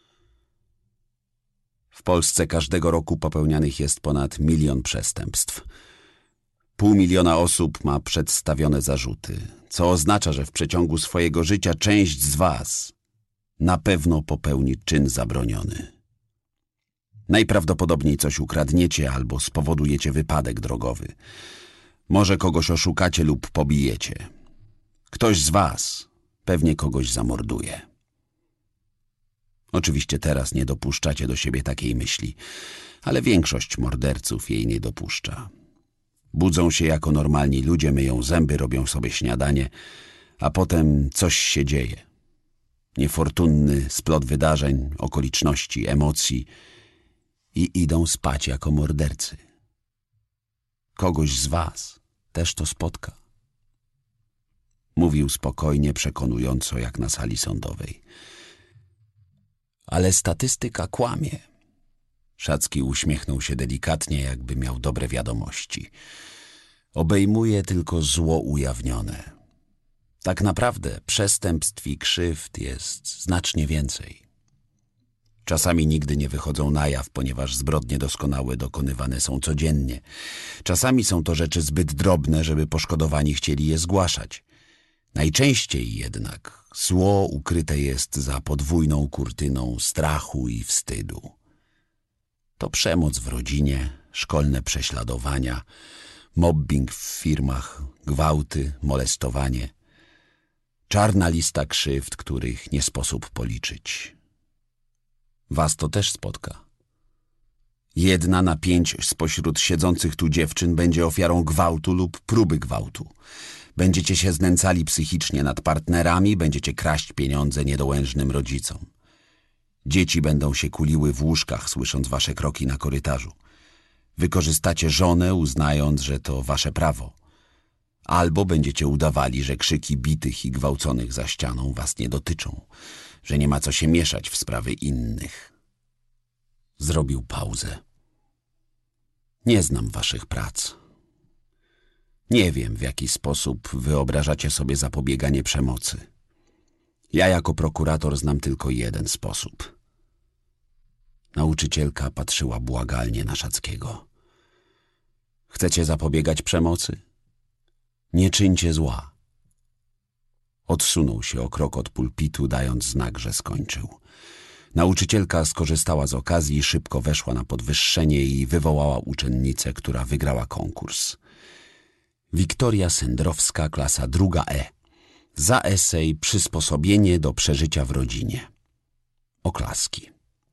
W Polsce każdego roku popełnianych jest ponad milion przestępstw. Pół miliona osób ma przedstawione zarzuty, co oznacza, że w przeciągu swojego życia część z was na pewno popełni czyn zabroniony. Najprawdopodobniej coś ukradniecie albo spowodujecie wypadek drogowy. Może kogoś oszukacie lub pobijecie. Ktoś z was pewnie kogoś zamorduje. Oczywiście teraz nie dopuszczacie do siebie takiej myśli, ale większość morderców jej nie dopuszcza. Budzą się jako normalni ludzie, myją zęby, robią sobie śniadanie, a potem coś się dzieje. Niefortunny splot wydarzeń, okoliczności, emocji i idą spać jako mordercy. Kogoś z was też to spotka. Mówił spokojnie, przekonująco, jak na sali sądowej. Ale statystyka kłamie. Szacki uśmiechnął się delikatnie, jakby miał dobre wiadomości. Obejmuje tylko zło ujawnione. Tak naprawdę przestępstw i krzywd jest znacznie więcej. Czasami nigdy nie wychodzą na jaw, ponieważ zbrodnie doskonałe dokonywane są codziennie. Czasami są to rzeczy zbyt drobne, żeby poszkodowani chcieli je zgłaszać. Najczęściej jednak zło ukryte jest za podwójną kurtyną strachu i wstydu. To przemoc w rodzinie, szkolne prześladowania, mobbing w firmach, gwałty, molestowanie. Czarna lista krzywd, których nie sposób policzyć. Was to też spotka. Jedna na pięć spośród siedzących tu dziewczyn będzie ofiarą gwałtu lub próby gwałtu. Będziecie się znęcali psychicznie nad partnerami, będziecie kraść pieniądze niedołężnym rodzicom. Dzieci będą się kuliły w łóżkach, słysząc wasze kroki na korytarzu. Wykorzystacie żonę, uznając, że to wasze prawo. Albo będziecie udawali, że krzyki bitych i gwałconych za ścianą was nie dotyczą, że nie ma co się mieszać w sprawy innych. Zrobił pauzę. Nie znam waszych prac. Nie wiem, w jaki sposób wyobrażacie sobie zapobieganie przemocy. Ja jako prokurator znam tylko jeden sposób. Nauczycielka patrzyła błagalnie na Szackiego. Chcecie zapobiegać przemocy? Nie czyńcie zła. Odsunął się o krok od pulpitu, dając znak, że skończył. Nauczycielka skorzystała z okazji, szybko weszła na podwyższenie i wywołała uczennicę, która wygrała konkurs. Wiktoria Sendrowska, klasa druga E. Za esej Przysposobienie do przeżycia w rodzinie. Oklaski.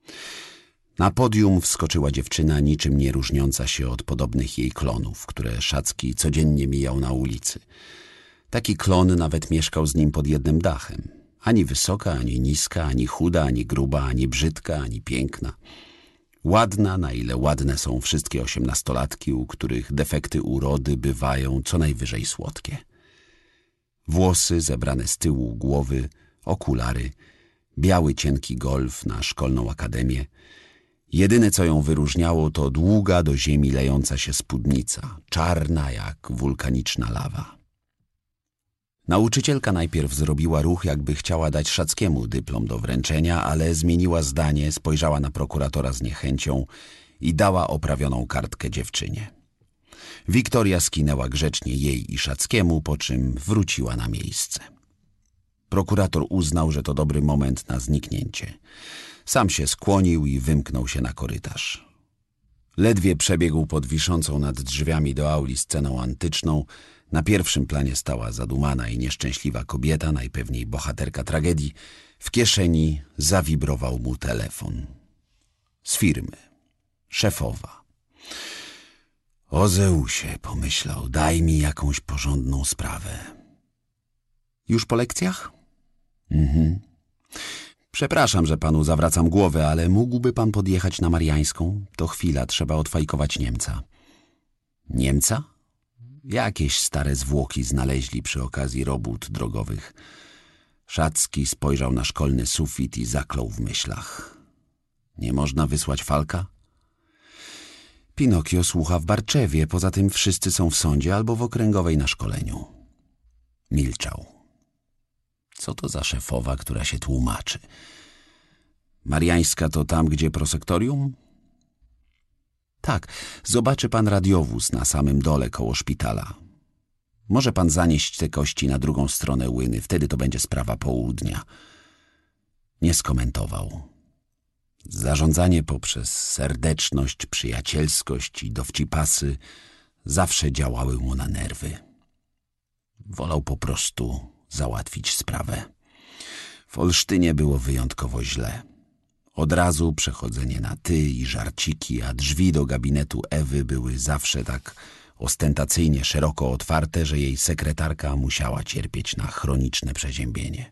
Na podium wskoczyła dziewczyna, niczym nie różniąca się od podobnych jej klonów, które Szacki codziennie mijał na ulicy. Taki klon nawet mieszkał z nim pod jednym dachem. Ani wysoka, ani niska, ani chuda, ani gruba, ani brzydka, ani piękna. Ładna, na ile ładne są wszystkie osiemnastolatki, u których defekty urody bywają co najwyżej słodkie. Włosy zebrane z tyłu głowy, okulary, Biały, cienki golf na szkolną akademię. Jedyne, co ją wyróżniało, to długa do ziemi lejąca się spódnica, czarna jak wulkaniczna lawa. Nauczycielka najpierw zrobiła ruch, jakby chciała dać Szackiemu dyplom do wręczenia, ale zmieniła zdanie, spojrzała na prokuratora z niechęcią i dała oprawioną kartkę dziewczynie. Wiktoria skinęła grzecznie jej i Szackiemu, po czym wróciła na miejsce. Prokurator uznał, że to dobry moment na zniknięcie. Sam się skłonił i wymknął się na korytarz. Ledwie przebiegł pod wiszącą nad drzwiami do auli sceną antyczną. Na pierwszym planie stała zadumana i nieszczęśliwa kobieta, najpewniej bohaterka tragedii. W kieszeni zawibrował mu telefon. Z firmy. Szefowa. O Zeusie, pomyślał, daj mi jakąś porządną sprawę. Już po lekcjach? Mhm. Przepraszam, że panu zawracam głowę, ale mógłby pan podjechać na Mariańską? To chwila, trzeba odfajkować Niemca. Niemca? Jakieś stare zwłoki znaleźli przy okazji robót drogowych. Szacki spojrzał na szkolny sufit i zaklął w myślach. Nie można wysłać Falka? Pinokio słucha w Barczewie, poza tym wszyscy są w sądzie albo w okręgowej na szkoleniu. Milczał. Co to za szefowa, która się tłumaczy? Mariańska to tam, gdzie prosektorium? Tak, zobaczy pan radiowóz na samym dole koło szpitala. Może pan zanieść te kości na drugą stronę Łyny, wtedy to będzie sprawa południa. Nie skomentował. Zarządzanie poprzez serdeczność, przyjacielskość i dowcipasy zawsze działały mu na nerwy. Wolał po prostu załatwić sprawę. W Olsztynie było wyjątkowo źle. Od razu przechodzenie na ty i żarciki, a drzwi do gabinetu Ewy były zawsze tak ostentacyjnie szeroko otwarte, że jej sekretarka musiała cierpieć na chroniczne przeziębienie.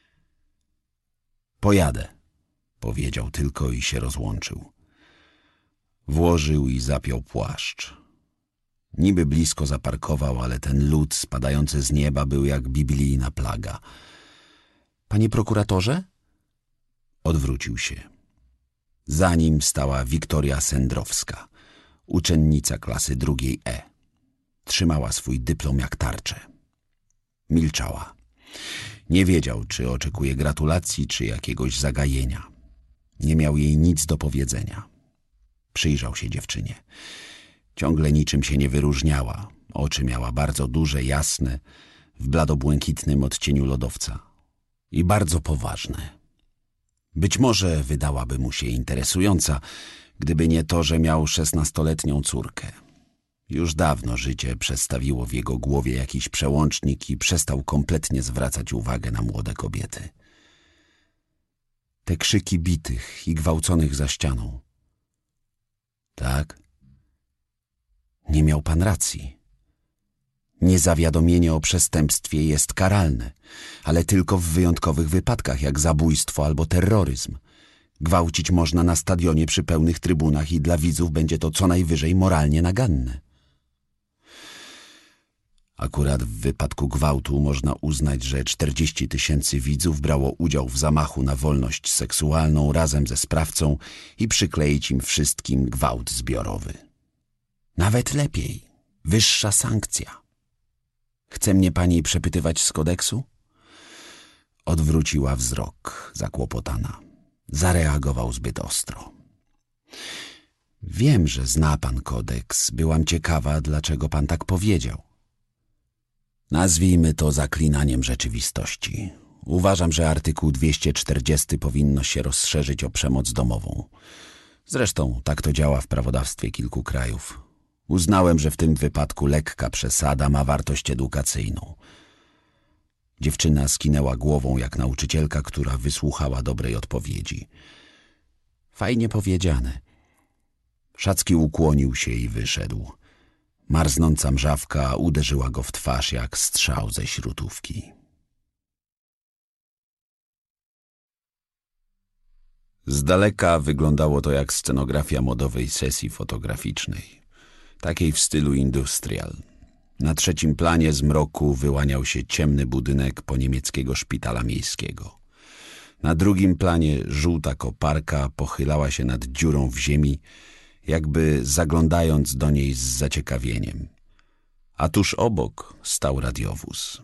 Pojadę, powiedział tylko i się rozłączył. Włożył i zapiął płaszcz. Niby blisko zaparkował, ale ten lód spadający z nieba był jak biblijna plaga. Panie prokuratorze? Odwrócił się. Za nim stała Wiktoria Sendrowska, uczennica klasy drugiej E. Trzymała swój dyplom jak tarczę. Milczała. Nie wiedział, czy oczekuje gratulacji, czy jakiegoś zagajenia. Nie miał jej nic do powiedzenia. Przyjrzał się dziewczynie. Ciągle niczym się nie wyróżniała. Oczy miała bardzo duże, jasne, w bladobłękitnym odcieniu lodowca. I bardzo poważne. Być może wydałaby mu się interesująca, gdyby nie to, że miał szesnastoletnią córkę. Już dawno życie przestawiło w jego głowie jakiś przełącznik i przestał kompletnie zwracać uwagę na młode kobiety. Te krzyki bitych i gwałconych za ścianą. Tak? Nie miał pan racji. Niezawiadomienie o przestępstwie jest karalne, ale tylko w wyjątkowych wypadkach, jak zabójstwo albo terroryzm. Gwałcić można na stadionie przy pełnych trybunach i dla widzów będzie to co najwyżej moralnie naganne. Akurat w wypadku gwałtu można uznać, że czterdzieści tysięcy widzów brało udział w zamachu na wolność seksualną razem ze sprawcą i przykleić im wszystkim gwałt zbiorowy. Nawet lepiej, wyższa sankcja. Chce mnie pani przepytywać z kodeksu? Odwróciła wzrok, zakłopotana. Zareagował zbyt ostro. Wiem, że zna pan kodeks. Byłam ciekawa, dlaczego pan tak powiedział. Nazwijmy to zaklinaniem rzeczywistości. Uważam, że artykuł dwieście czterdziesty powinno się rozszerzyć o przemoc domową. Zresztą tak to działa w prawodawstwie kilku krajów. Uznałem, że w tym wypadku lekka przesada ma wartość edukacyjną. Dziewczyna skinęła głową jak nauczycielka, która wysłuchała dobrej odpowiedzi. Fajnie powiedziane. Szacki ukłonił się i wyszedł. Marznąca mrzawka uderzyła go w twarz jak strzał ze śrutówki. Z daleka wyglądało to jak scenografia modowej sesji fotograficznej. Takiej w stylu industrial. Na trzecim planie z mroku wyłaniał się ciemny budynek poniemieckiego szpitala miejskiego. Na drugim planie żółta koparka pochylała się nad dziurą w ziemi, jakby zaglądając do niej z zaciekawieniem. A tuż obok stał radiowóz.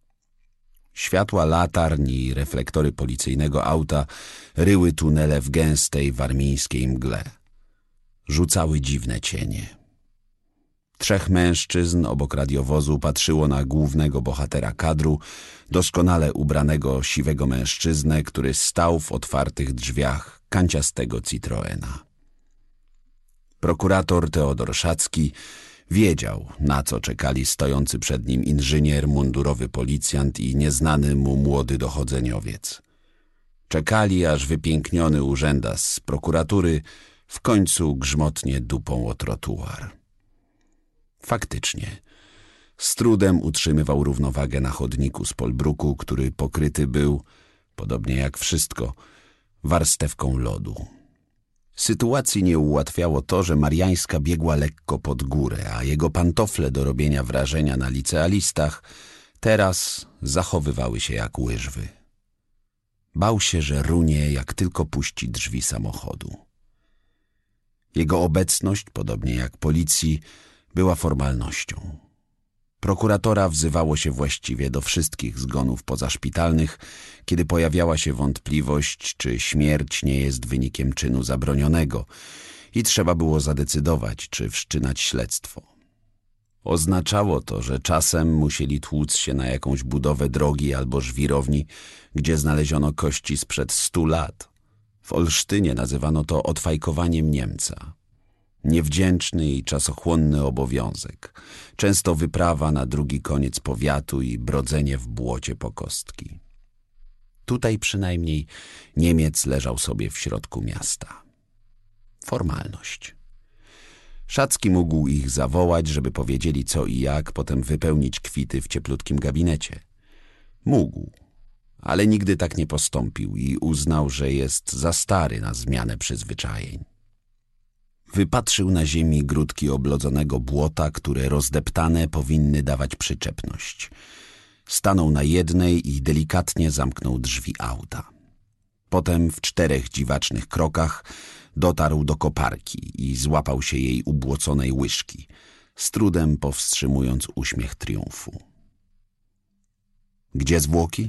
Światła latarń i reflektory policyjnego auta ryły tunele w gęstej warmińskiej mgle. Rzucały dziwne cienie. Trzech mężczyzn obok radiowozu patrzyło na głównego bohatera kadru, doskonale ubranego siwego mężczyznę, który stał w otwartych drzwiach kanciastego Citroena. Prokurator Teodor Szacki wiedział, na co czekali stojący przed nim inżynier, mundurowy policjant i nieznany mu młody dochodzeniowiec. Czekali, aż wypiękniony urzędas z prokuratury w końcu grzmotnie dupą o trotuar. Faktycznie, z trudem utrzymywał równowagę na chodniku z Polbruku, który pokryty był, podobnie jak wszystko, warstewką lodu. Sytuacji nie ułatwiało to, że Mariańska biegła lekko pod górę, a jego pantofle do robienia wrażenia na licealistach teraz zachowywały się jak łyżwy. Bał się, że runie, jak tylko puści drzwi samochodu. Jego obecność, podobnie jak policji, była formalnością. Prokuratora wzywało się właściwie do wszystkich zgonów pozaszpitalnych, kiedy pojawiała się wątpliwość, czy śmierć nie jest wynikiem czynu zabronionego i trzeba było zadecydować, czy wszczynać śledztwo. Oznaczało to, że czasem musieli tłuc się na jakąś budowę drogi albo żwirowni, gdzie znaleziono kości sprzed stu lat. W Olsztynie nazywano to odfajkowaniem Niemca. Niewdzięczny i czasochłonny obowiązek, często wyprawa na drugi koniec powiatu i brodzenie w błocie po kostki. Tutaj przynajmniej Niemiec leżał sobie w środku miasta. Formalność. Szacki mógł ich zawołać, żeby powiedzieli co i jak, potem wypełnić kwity w cieplutkim gabinecie. Mógł, ale nigdy tak nie postąpił i uznał, że jest za stary na zmianę przyzwyczajeń. Wypatrzył na ziemi grudki oblodzonego błota, które rozdeptane powinny dawać przyczepność. Stanął na jednej i delikatnie zamknął drzwi auta. Potem w czterech dziwacznych krokach dotarł do koparki i złapał się jej ubłoconej łyżki, z trudem powstrzymując uśmiech triumfu. Gdzie zwłoki?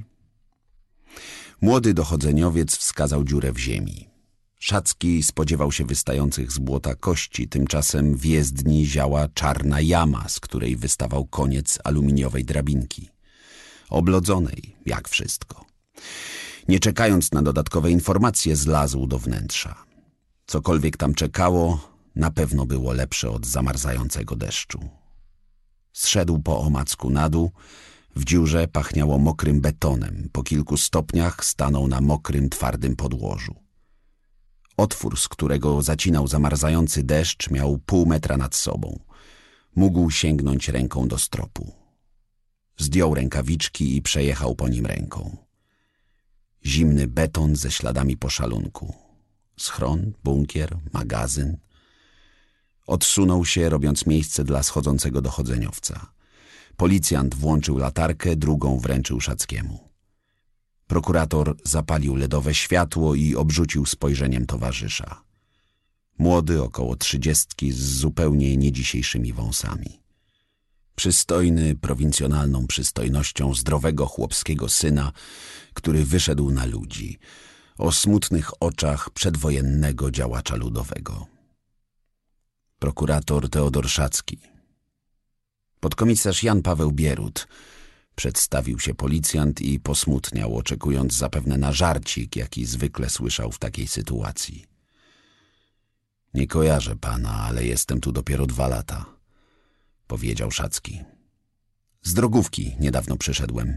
Młody dochodzeniowiec wskazał dziurę w ziemi. Szacki spodziewał się wystających z błota kości, tymczasem w jezdni ziała czarna jama, z której wystawał koniec aluminiowej drabinki. Oblodzonej, jak wszystko. Nie czekając na dodatkowe informacje, zlazł do wnętrza. Cokolwiek tam czekało, na pewno było lepsze od zamarzającego deszczu. Zszedł po omacku na dół. W dziurze pachniało mokrym betonem. Po kilku stopniach stanął na mokrym, twardym podłożu. Otwór, z którego zacinał zamarzający deszcz, miał pół metra nad sobą. Mógł sięgnąć ręką do stropu. Zdjął rękawiczki i przejechał po nim ręką. Zimny beton ze śladami poszalunku. Schron, bunkier, magazyn. Odsunął się, robiąc miejsce dla schodzącego dochodzeniowca. Policjant włączył latarkę, drugą wręczył Szackiemu. Prokurator zapalił ledowe światło i obrzucił spojrzeniem towarzysza. Młody, około trzydziestki, z zupełnie niedzisiejszymi wąsami. Przystojny, prowincjonalną przystojnością zdrowego chłopskiego syna, który wyszedł na ludzi, o smutnych oczach przedwojennego działacza ludowego. Prokurator Teodor Szacki. Podkomisarz Jan Paweł Bierut. Przedstawił się policjant i posmutniał, oczekując zapewne na żarcik, jaki zwykle słyszał w takiej sytuacji. Nie kojarzę pana, ale jestem tu dopiero dwa lata, powiedział Szacki. Z drogówki niedawno przyszedłem.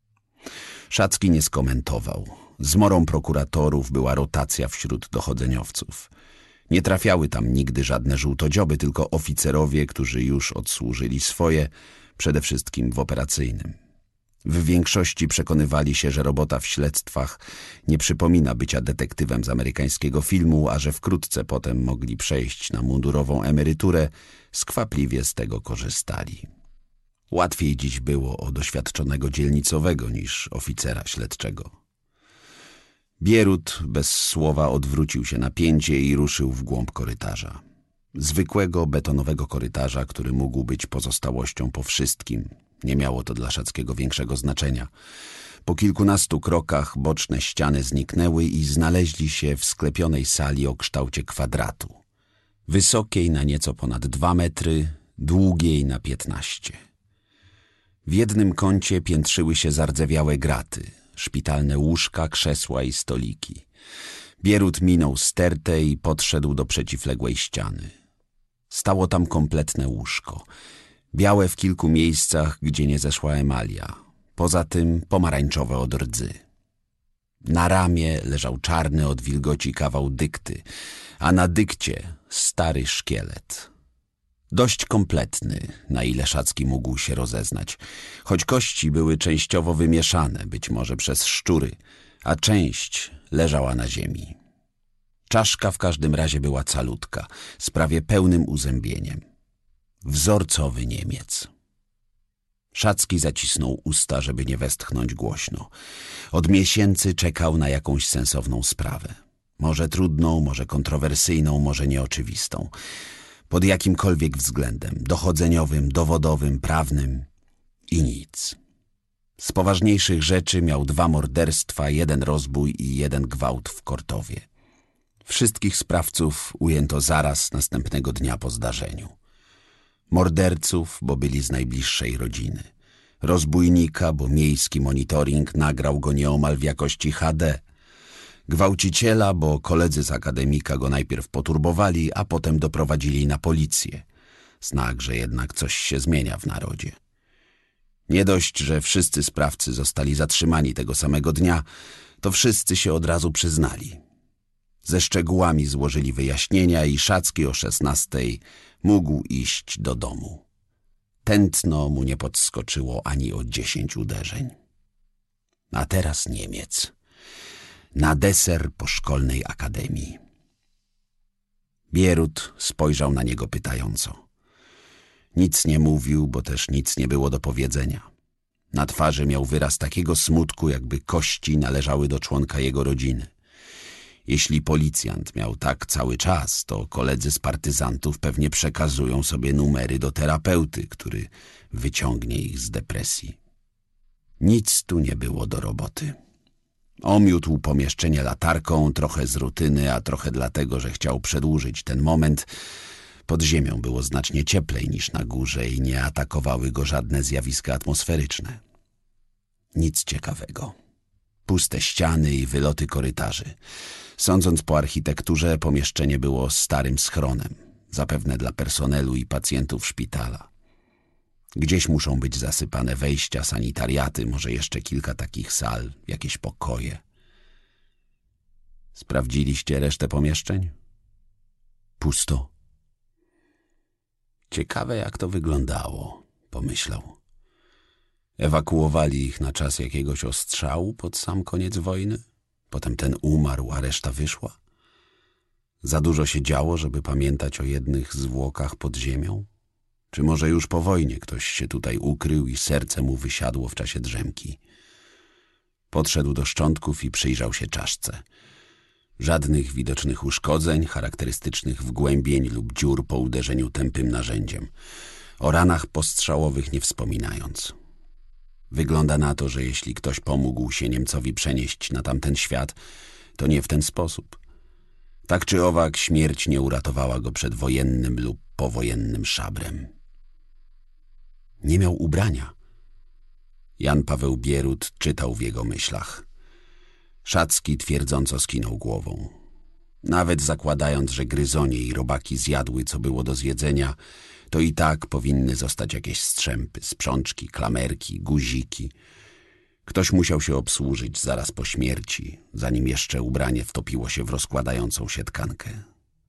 Szacki nie skomentował. Zmorą prokuratorów była rotacja wśród dochodzeniowców. Nie trafiały tam nigdy żadne żółtodzioby, tylko oficerowie, którzy już odsłużyli swoje, przede wszystkim w operacyjnym. W większości przekonywali się, że robota w śledztwach nie przypomina bycia detektywem z amerykańskiego filmu, a że wkrótce potem mogli przejść na mundurową emeryturę, skwapliwie z tego korzystali. Łatwiej dziś było o doświadczonego dzielnicowego niż oficera śledczego. Bierut bez słowa odwrócił się na pięcie i ruszył w głąb korytarza. Zwykłego, betonowego korytarza, który mógł być pozostałością po wszystkim. Nie miało to dla Szackiego większego znaczenia. Po kilkunastu krokach boczne ściany zniknęły i znaleźli się w sklepionej sali o kształcie kwadratu. Wysokiej na nieco ponad dwa metry, długiej na piętnaście. W jednym kącie piętrzyły się zardzewiałe graty, szpitalne łóżka, krzesła i stoliki. Bierut minął stertę i podszedł do przeciwległej ściany. Stało tam kompletne łóżko, białe w kilku miejscach, gdzie nie zeszła emalia. Poza tym pomarańczowe od rdzy. Na ramię leżał czarny od wilgoci kawał dykty, a na dykcie stary szkielet. Dość kompletny, na ile Szacki mógł się rozeznać, choć kości były częściowo wymieszane, być może przez szczury, a część leżała na ziemi. Czaszka w każdym razie była calutka, z prawie pełnym uzębieniem. Wzorcowy Niemiec. Szacki zacisnął usta, żeby nie westchnąć głośno. Od miesięcy czekał na jakąś sensowną sprawę. Może trudną, może kontrowersyjną, może nieoczywistą. Pod jakimkolwiek względem, dochodzeniowym, dowodowym, prawnym i nic. Z poważniejszych rzeczy miał dwa morderstwa, jeden rozbój i jeden gwałt w Kortowie. Wszystkich sprawców ujęto zaraz następnego dnia po zdarzeniu. Morderców, bo byli z najbliższej rodziny. Rozbójnika, bo miejski monitoring nagrał go nieomal w jakości H D. Gwałciciela, bo koledzy z akademika go najpierw poturbowali, a potem doprowadzili na policję. Znak, że jednak coś się zmienia w narodzie. Nie dość, że wszyscy sprawcy zostali zatrzymani tego samego dnia, to wszyscy się od razu przyznali. Ze szczegółami złożyli wyjaśnienia i Szacki o szesnastej mógł iść do domu. Tętno mu nie podskoczyło ani o dziesięć uderzeń. A teraz Niemiec. Na deser po szkolnej akademii. Bierut spojrzał na niego pytająco. Nic nie mówił, bo też nic nie było do powiedzenia. Na twarzy miał wyraz takiego smutku, jakby kości należały do członka jego rodziny. Jeśli policjant miał tak cały czas, to koledzy z partyzantów pewnie przekazują sobie numery do terapeuty, który wyciągnie ich z depresji. Nic tu nie było do roboty. Omiótł pomieszczenie latarką, trochę z rutyny, a trochę dlatego, że chciał przedłużyć ten moment. Pod ziemią było znacznie cieplej niż na górze i nie atakowały go żadne zjawiska atmosferyczne. Nic ciekawego. Puste ściany i wyloty korytarzy. Sądząc po architekturze, pomieszczenie było starym schronem, zapewne dla personelu i pacjentów szpitala. Gdzieś muszą być zasypane wejścia, sanitariaty, może jeszcze kilka takich sal, jakieś pokoje. Sprawdziliście resztę pomieszczeń? Pusto. Ciekawe, jak to wyglądało, pomyślał. Ewakuowali ich na czas jakiegoś ostrzału pod sam koniec wojny? Potem ten umarł, a reszta wyszła? Za dużo się działo, żeby pamiętać o jednych zwłokach pod ziemią? Czy może już po wojnie ktoś się tutaj ukrył i serce mu wysiadło w czasie drzemki? Podszedł do szczątków i przyjrzał się czaszce. Żadnych widocznych uszkodzeń, charakterystycznych wgłębień lub dziur po uderzeniu tępym narzędziem. O ranach postrzałowych nie wspominając. Wygląda na to, że jeśli ktoś pomógł się Niemcowi przenieść na tamten świat, to nie w ten sposób. Tak czy owak śmierć nie uratowała go przed wojennym lub powojennym szabrem. Nie miał ubrania. Jan Paweł Bierut czytał w jego myślach. Szacki twierdząco skinął głową. Nawet zakładając, że gryzonie i robaki zjadły, co było do zjedzenia, to i tak powinny zostać jakieś strzępy, sprzączki, klamerki, guziki. Ktoś musiał się obsłużyć zaraz po śmierci, zanim jeszcze ubranie wtopiło się w rozkładającą się tkankę.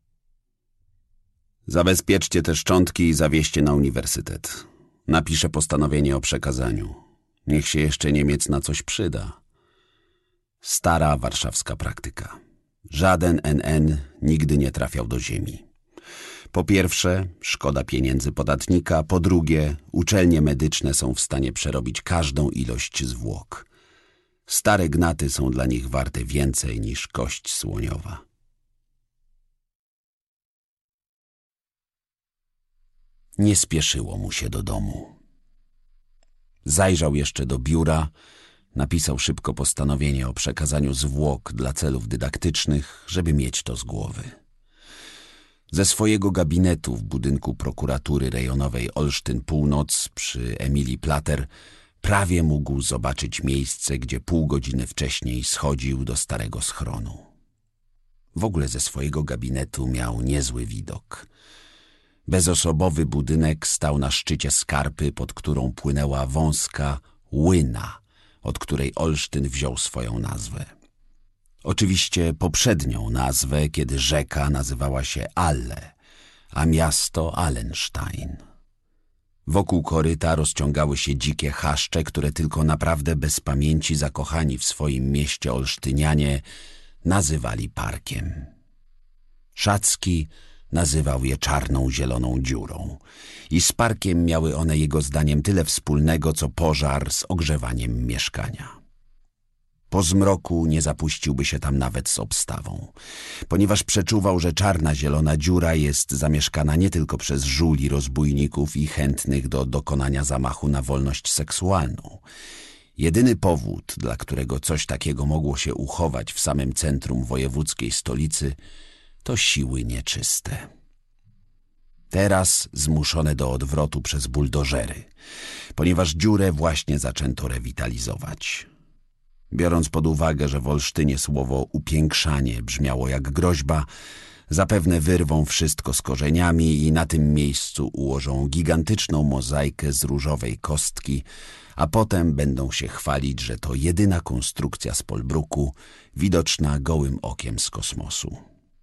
Zabezpieczcie te szczątki i zawieźcie na uniwersytet. Napiszę postanowienie o przekazaniu. Niech się jeszcze Niemiec na coś przyda. Stara warszawska praktyka. Żaden N N nigdy nie trafiał do ziemi. Po pierwsze, szkoda pieniędzy podatnika. Po drugie, uczelnie medyczne są w stanie przerobić każdą ilość zwłok. Stare gnaty są dla nich warte więcej niż kość słoniowa. Nie spieszyło mu się do domu. Zajrzał jeszcze do biura, napisał szybko postanowienie o przekazaniu zwłok dla celów dydaktycznych, żeby mieć to z głowy. Ze swojego gabinetu w budynku prokuratury rejonowej Olsztyn Północ przy Emilii Plater prawie mógł zobaczyć miejsce, gdzie pół godziny wcześniej schodził do starego schronu. W ogóle ze swojego gabinetu miał niezły widok. Bezosobowy budynek stał na szczycie skarpy, pod którą płynęła wąska łyna, od której Olsztyn wziął swoją nazwę. Oczywiście poprzednią nazwę, kiedy rzeka nazywała się Alle, a miasto Allenstein. Wokół koryta rozciągały się dzikie chaszcze, które tylko naprawdę bez pamięci zakochani w swoim mieście olsztynianie nazywali parkiem. Szacki nazywał je czarną zieloną dziurą i z parkiem miały one jego zdaniem tyle wspólnego, co pożar z ogrzewaniem mieszkania. Po zmroku nie zapuściłby się tam nawet z obstawą, ponieważ przeczuwał, że czarna zielona dziura jest zamieszkana nie tylko przez żuli rozbójników i chętnych do dokonania zamachu na wolność seksualną. Jedyny powód, dla którego coś takiego mogło się uchować w samym centrum wojewódzkiej stolicy, to siły nieczyste. Teraz zmuszone do odwrotu przez buldożery, ponieważ dziurę właśnie zaczęto rewitalizować. Biorąc pod uwagę, że w Olsztynie słowo upiększanie brzmiało jak groźba, zapewne wyrwą wszystko z korzeniami i na tym miejscu ułożą gigantyczną mozaikę z różowej kostki, a potem będą się chwalić, że to jedyna konstrukcja z Polbruku widoczna gołym okiem z kosmosu.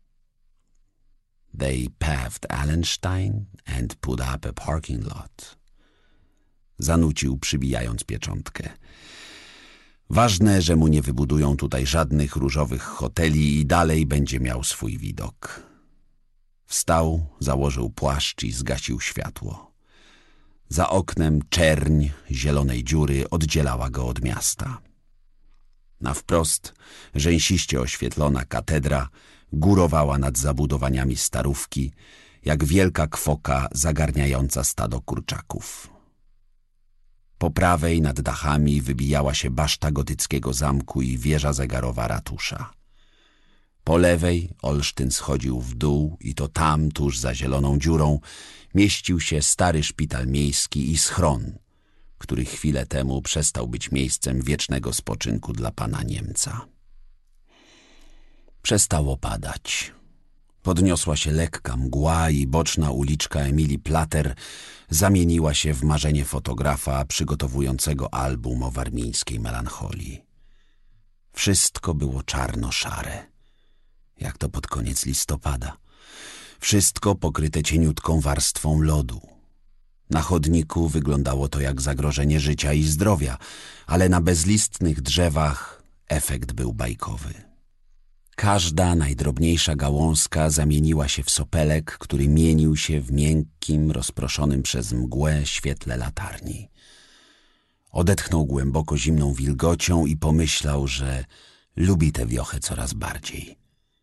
They paved Allenstein and put up a parking lot. Zanucił, przybijając pieczątkę. Ważne, że mu nie wybudują tutaj żadnych różowych hoteli i dalej będzie miał swój widok. Wstał, założył płaszcz i zgasił światło. Za oknem czerń zielonej dziury oddzielała go od miasta. Na wprost rzęsiście oświetlona katedra górowała nad zabudowaniami Starówki, jak wielka kwoka zagarniająca stado kurczaków. Po prawej nad dachami wybijała się baszta gotyckiego zamku i wieża zegarowa ratusza. Po lewej Olsztyn schodził w dół i to tam, tuż za zieloną dziurą, mieścił się stary szpital miejski i schron, który chwilę temu przestał być miejscem wiecznego spoczynku dla pana Niemca. Przestało padać. Podniosła się lekka mgła i boczna uliczka Emilii Plater zamieniła się w marzenie fotografa przygotowującego album o warmińskiej melancholii. Wszystko było czarno-szare, jak to pod koniec listopada. Wszystko pokryte cieniutką warstwą lodu. Na chodniku wyglądało to jak zagrożenie życia i zdrowia, ale na bezlistnych drzewach efekt był bajkowy. Każda najdrobniejsza gałązka zamieniła się w sopelek, który mienił się w miękkim, rozproszonym przez mgłę świetle latarni. Odetchnął głęboko zimną wilgocią i pomyślał, że lubi tę wiochę coraz bardziej.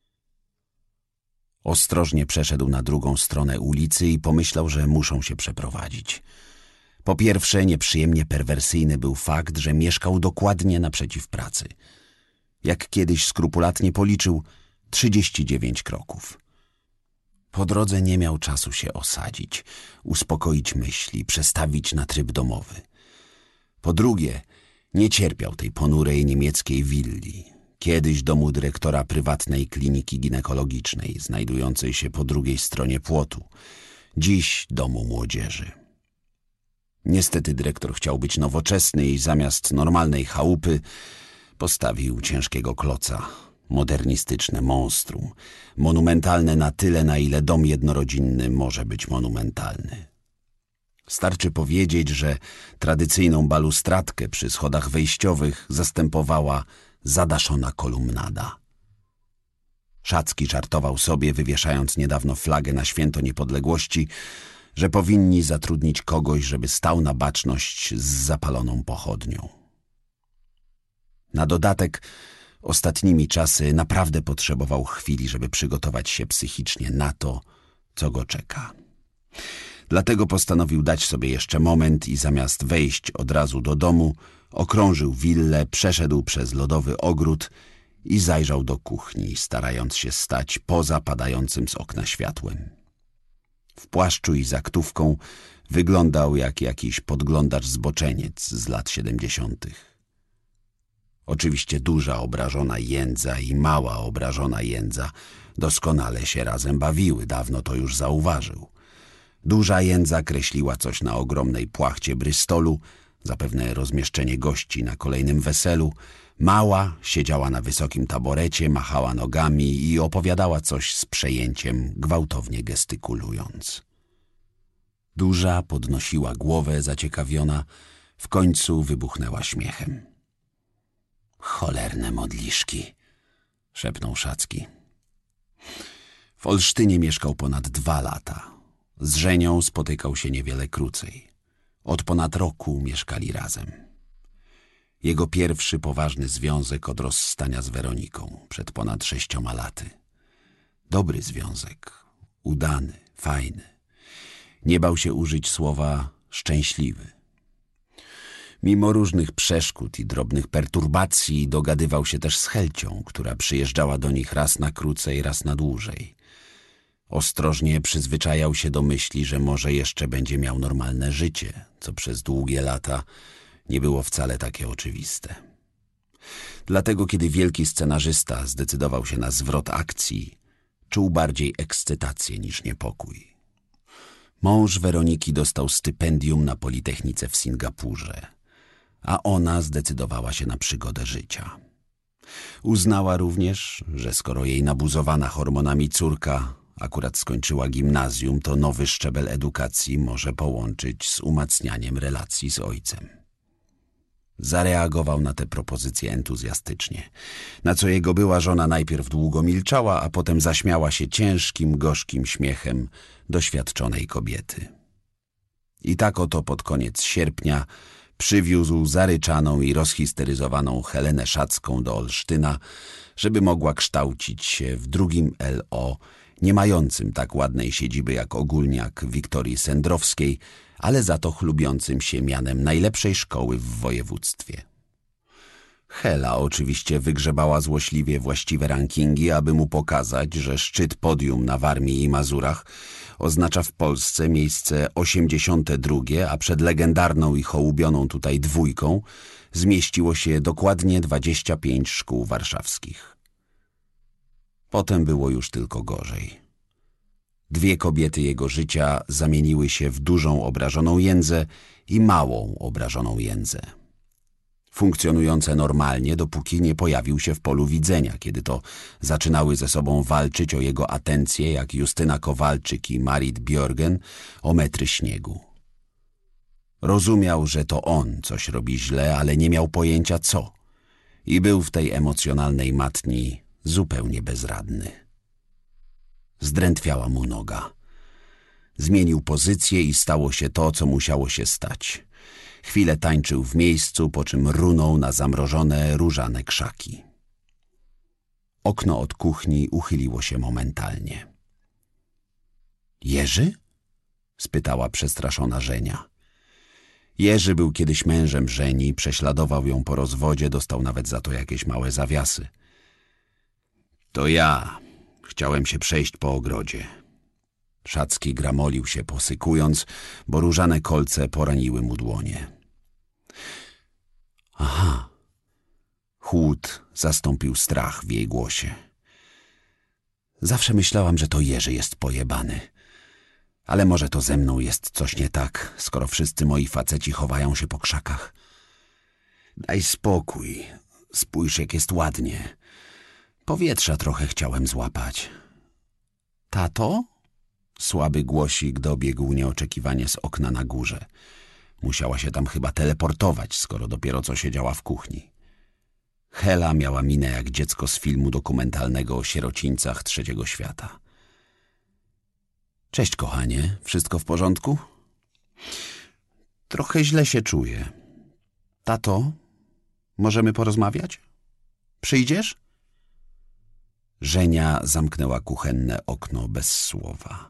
Ostrożnie przeszedł na drugą stronę ulicy i pomyślał, że muszą się przeprowadzić. Po pierwsze, nieprzyjemnie perwersyjny był fakt, że mieszkał dokładnie naprzeciw pracy. Jak kiedyś skrupulatnie policzył, trzydzieści dziewięć kroków. Po drodze nie miał czasu się osadzić, uspokoić myśli, przestawić na tryb domowy. Po drugie, nie cierpiał tej ponurej niemieckiej willi, kiedyś domu dyrektora prywatnej kliniki ginekologicznej, znajdującej się po drugiej stronie płotu, dziś domu młodzieży. Niestety dyrektor chciał być nowoczesny i zamiast normalnej chałupy postawił ciężkiego kloca, modernistyczne monstrum, monumentalne na tyle, na ile dom jednorodzinny może być monumentalny. Starczy powiedzieć, że tradycyjną balustradkę przy schodach wejściowych zastępowała zadaszona kolumnada. Szacki żartował sobie, wywieszając niedawno flagę na Święto Niepodległości, że powinni zatrudnić kogoś, żeby stał na baczność z zapaloną pochodnią. Na dodatek ostatnimi czasy naprawdę potrzebował chwili, żeby przygotować się psychicznie na to, co go czeka. Dlatego postanowił dać sobie jeszcze moment i zamiast wejść od razu do domu, okrążył willę, przeszedł przez lodowy ogród i zajrzał do kuchni, starając się stać poza padającym z okna światłem. W płaszczu i zaktówką wyglądał jak jakiś podglądacz zboczeniec z lat siedemdziesiątych. Oczywiście duża obrażona jędza i mała obrażona jędza doskonale się razem bawiły, dawno to już zauważył. Duża jędza kreśliła coś na ogromnej płachcie Bristolu, zapewne rozmieszczenie gości na kolejnym weselu. Mała siedziała na wysokim taborecie, machała nogami i opowiadała coś z przejęciem, gwałtownie gestykulując. Duża podnosiła głowę zaciekawiona, w końcu wybuchnęła śmiechem. Cholerne modliszki, szepnął Szacki. W Olsztynie mieszkał ponad dwa lata. Z Żenią spotykał się niewiele krócej. Od ponad roku mieszkali razem. Jego pierwszy poważny związek od rozstania z Weroniką przed ponad sześcioma laty. Dobry związek, udany, fajny. Nie bał się użyć słowa szczęśliwy. Mimo różnych przeszkód i drobnych perturbacji dogadywał się też z Helcią, która przyjeżdżała do nich raz na krócej, raz na dłużej. Ostrożnie przyzwyczajał się do myśli, że może jeszcze będzie miał normalne życie, co przez długie lata nie było wcale takie oczywiste. Dlatego, kiedy wielki scenarzysta zdecydował się na zwrot akcji, czuł bardziej ekscytację niż niepokój. Mąż Weroniki dostał stypendium na Politechnice w Singapurze, a ona zdecydowała się na przygodę życia. Uznała również, że skoro jej nabuzowana hormonami córka akurat skończyła gimnazjum, to nowy szczebel edukacji może połączyć z umacnianiem relacji z ojcem. Zareagował na tę propozycję entuzjastycznie, na co jego była żona najpierw długo milczała, a potem zaśmiała się ciężkim, gorzkim śmiechem doświadczonej kobiety. I tak oto pod koniec sierpnia przywiózł zaryczaną i rozhisteryzowaną Helenę Szacką do Olsztyna, żeby mogła kształcić się w drugim L O, nie mającym tak ładnej siedziby jak ogólniak Wiktorii Sendrowskiej, ale za to chlubiącym się mianem najlepszej szkoły w województwie. Hela oczywiście wygrzebała złośliwie właściwe rankingi, aby mu pokazać, że szczyt podium na Warmii i Mazurach oznacza w Polsce miejsce osiemdziesiąte drugie, a przed legendarną i hołubioną tutaj dwójką zmieściło się dokładnie dwadzieścia pięć szkół warszawskich. Potem było już tylko gorzej. Dwie kobiety jego życia zamieniły się w dużą obrażoną jędzę i małą obrażoną jędzę. Funkcjonujące normalnie, dopóki nie pojawił się w polu widzenia, kiedy to zaczynały ze sobą walczyć o jego atencję, jak Justyna Kowalczyk i Marit Björgen o metry śniegu. Rozumiał, że to on coś robi źle, ale nie miał pojęcia co. I był w tej emocjonalnej matni zupełnie bezradny. Zdrętwiała mu noga. Zmienił pozycję i stało się to, co musiało się stać. Chwilę tańczył w miejscu, po czym runął na zamrożone, różane krzaki. Okno od kuchni uchyliło się momentalnie. Jerzy? spytała przestraszona Żenia. Jerzy był kiedyś mężem Żeni, prześladował ją po rozwodzie, dostał nawet za to jakieś małe zawiasy. To ja. Chciałem się przejść po ogrodzie. Szacki gramolił się posykując, bo różane kolce poraniły mu dłonie. Aha. Chłód zastąpił strach w jej głosie. Zawsze myślałam, że to Jerzy jest pojebany. Ale może to ze mną jest coś nie tak, skoro wszyscy moi faceci chowają się po krzakach. Daj spokój. Spójrz, jak jest ładnie. Powietrza trochę chciałem złapać. Tato? Słaby głosik dobiegł nieoczekiwanie z okna na górze. Musiała się tam chyba teleportować, skoro dopiero co siedziała w kuchni. Hela miała minę jak dziecko z filmu dokumentalnego o sierocińcach trzeciego świata. Cześć, kochanie. Wszystko w Możemy porozmawiać? Przyjdziesz? Żenia zamknęła kuchenne okno bez słowa.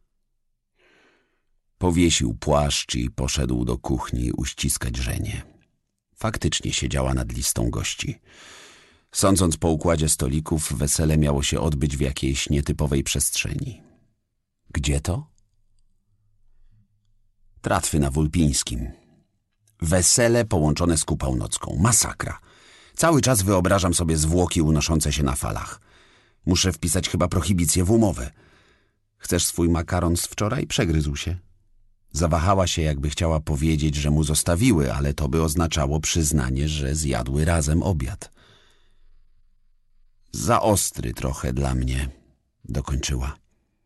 Powiesił płaszcz i poszedł do kuchni uściskać Żenię. Faktycznie siedziała nad listą gości. Sądząc po układzie stolików, wesele miało się odbyć w jakiejś nietypowej przestrzeni. Gdzie to? Tratwy na Wólpińskim. Wesele połączone z kupą nocką. Masakra. Cały czas wyobrażam sobie zwłoki unoszące się na falach. Muszę wpisać chyba prohibicję w umowę. Chcesz swój makaron z wczoraj? Przegryzł się. Zawahała się, jakby chciała powiedzieć, że mu zostawiły, ale to by oznaczało przyznanie, że zjadły razem obiad. Za ostry trochę dla mnie, dokończyła.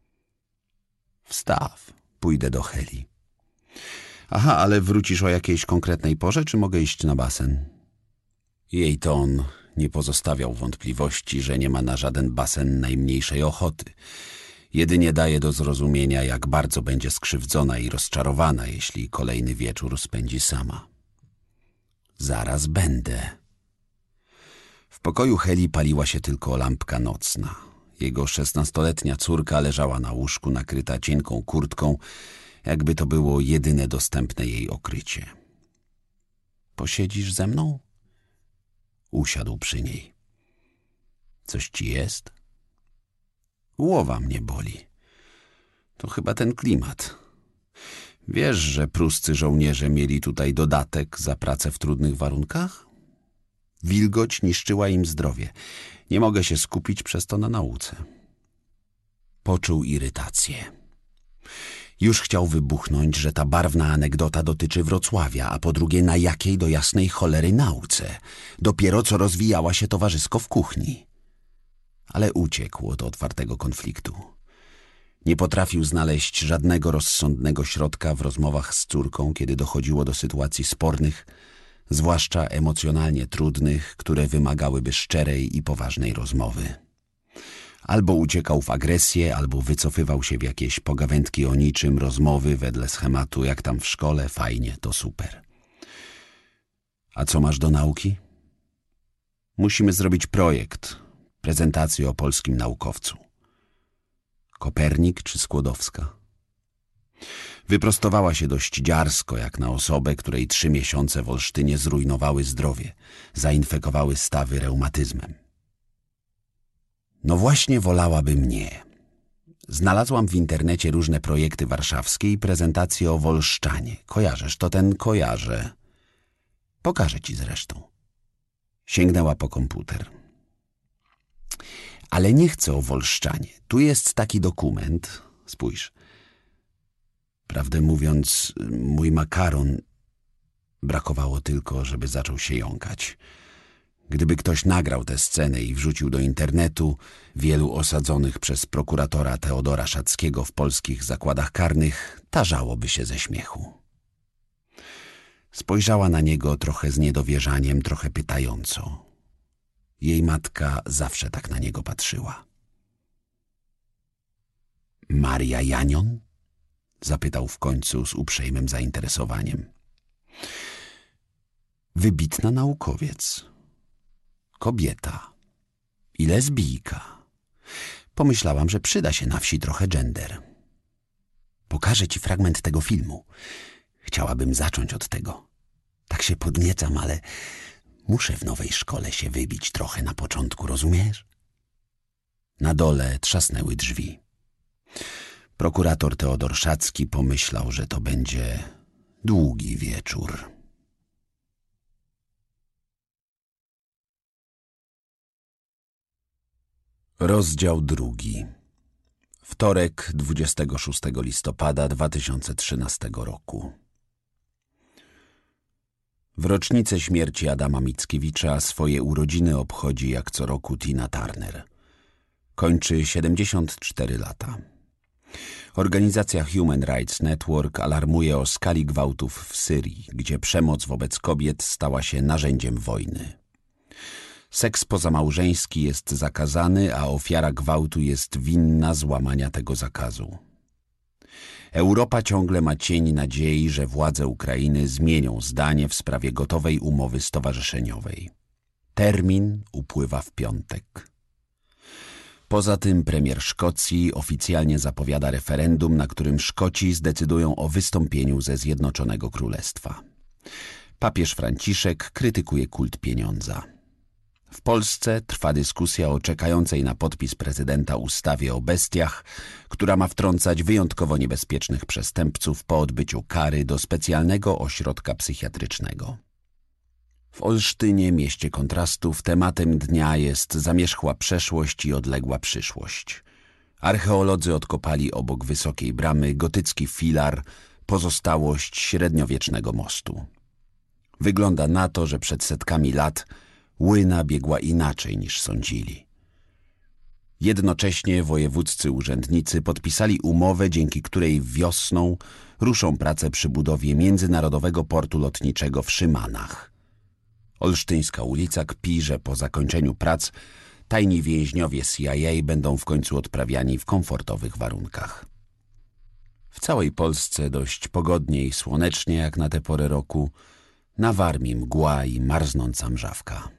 Wstaw, pójdę do Heli. Aha, ale wrócisz o jakiejś konkretnej porze, czy mogę iść na basen? Jej ton nie pozostawiał wątpliwości, że nie ma na żaden basen najmniejszej ochoty. Jedynie daje do zrozumienia, jak bardzo będzie skrzywdzona i rozczarowana, jeśli kolejny wieczór spędzi sama. Zaraz będę. W pokoju Heli paliła się tylko lampka nocna. Jego szesnastoletnia córka leżała na łóżku nakryta cienką kurtką, jakby to było jedyne dostępne jej okrycie. Posiedzisz ze mną? Usiadł przy niej. Coś ci jest? Głowa mnie boli. To chyba ten klimat. Wiesz, że pruscy żołnierze mieli tutaj dodatek za pracę w trudnych warunkach? Wilgoć niszczyła im zdrowie. Nie mogę się skupić przez to na nauce. Poczuł irytację. Już chciał wybuchnąć, że ta barwna anegdota dotyczy Wrocławia, a po drugie na jakiej do jasnej cholery nauce. Dopiero co rozwijała się towarzysko w kuchni. Ale uciekł od otwartego konfliktu. Nie potrafił znaleźć żadnego rozsądnego środka w rozmowach z córką, kiedy dochodziło do sytuacji spornych, zwłaszcza emocjonalnie trudnych, które wymagałyby szczerej i poważnej rozmowy. Albo uciekał w agresję, albo wycofywał się w jakieś pogawędki o niczym, rozmowy wedle schematu, jak tam w szkole, fajnie, to super. A co masz do nauki? Musimy zrobić projekt, prezentację o polskim naukowcu. Kopernik czy Skłodowska? Wyprostowała się dość dziarsko, jak na osobę, której trzy miesiące w Olsztynie zrujnowały zdrowie, zainfekowały stawy reumatyzmem. No właśnie wolałaby mnie. Znalazłam w internecie różne projekty warszawskie i prezentacje o Wolszczanie. Kojarzysz, to ten kojarzę. Pokażę ci zresztą. Sięgnęła po komputer. Ale nie chcę o Wolszczanie. Tu jest taki dokument. Spójrz. Prawdę mówiąc, mój makaron... Brakowało tylko, żeby zaczął się jąkać. Gdyby ktoś nagrał tę scenę i wrzucił do internetu, wielu osadzonych przez prokuratora Teodora Szackiego w polskich zakładach karnych tarzałoby się ze śmiechu. Spojrzała na niego trochę z niedowierzaniem, trochę pytająco. Jej matka zawsze tak na niego patrzyła. Maria Janion? Zapytał w końcu z uprzejmym zainteresowaniem. Wybitna naukowiec. Kobieta. I lesbijka. Pomyślałam, że przyda się na wsi trochę gender. Pokażę ci fragment tego filmu. Chciałabym zacząć od tego. Tak się podniecam, ale muszę w nowej szkole się wybić trochę na początku, rozumiesz? Na dole trzasnęły drzwi. Prokurator Teodor Szacki pomyślał, że to będzie długi wieczór. Rozdział drugi. Wtorek, dwudziestego szóstego listopada dwa tysiące trzynastego roku. W rocznicę śmierci Adama Mickiewicza swoje urodziny obchodzi jak co roku Tina Turner. Kończy siedemdziesiąt cztery lata. Organizacja Human Rights Network alarmuje o skali gwałtów w Syrii, gdzie przemoc wobec kobiet stała się narzędziem wojny. Seks pozamałżeński jest zakazany, a ofiara gwałtu jest winna złamania tego zakazu. Europa ciągle ma cień nadziei, że władze Ukrainy zmienią zdanie w sprawie gotowej umowy stowarzyszeniowej. Termin upływa w piątek. Poza tym premier Szkocji oficjalnie zapowiada referendum, na którym Szkoci zdecydują o wystąpieniu ze Zjednoczonego Królestwa. Papież Franciszek krytykuje kult pieniądza. W Polsce trwa dyskusja o czekającej na podpis prezydenta ustawie o bestiach, która ma wtrącać wyjątkowo niebezpiecznych przestępców po odbyciu kary do specjalnego ośrodka psychiatrycznego. W Olsztynie, mieście kontrastów, tematem dnia jest zamierzchła przeszłość i odległa przyszłość. Archeolodzy odkopali obok wysokiej bramy gotycki filar, pozostałość średniowiecznego mostu. Wygląda na to, że przed setkami lat Łyna biegła inaczej niż sądzili. Jednocześnie wojewódzcy urzędnicy podpisali umowę, dzięki której wiosną ruszą prace przy budowie międzynarodowego portu lotniczego w Szymanach. Olsztyńska ulica kpi, że po zakończeniu prac tajni więźniowie C I A będą w końcu odprawiani w komfortowych warunkach. W całej Polsce dość pogodnie i słonecznie jak na tę porę roku, na Warmii mgła i marznąca mrzawka.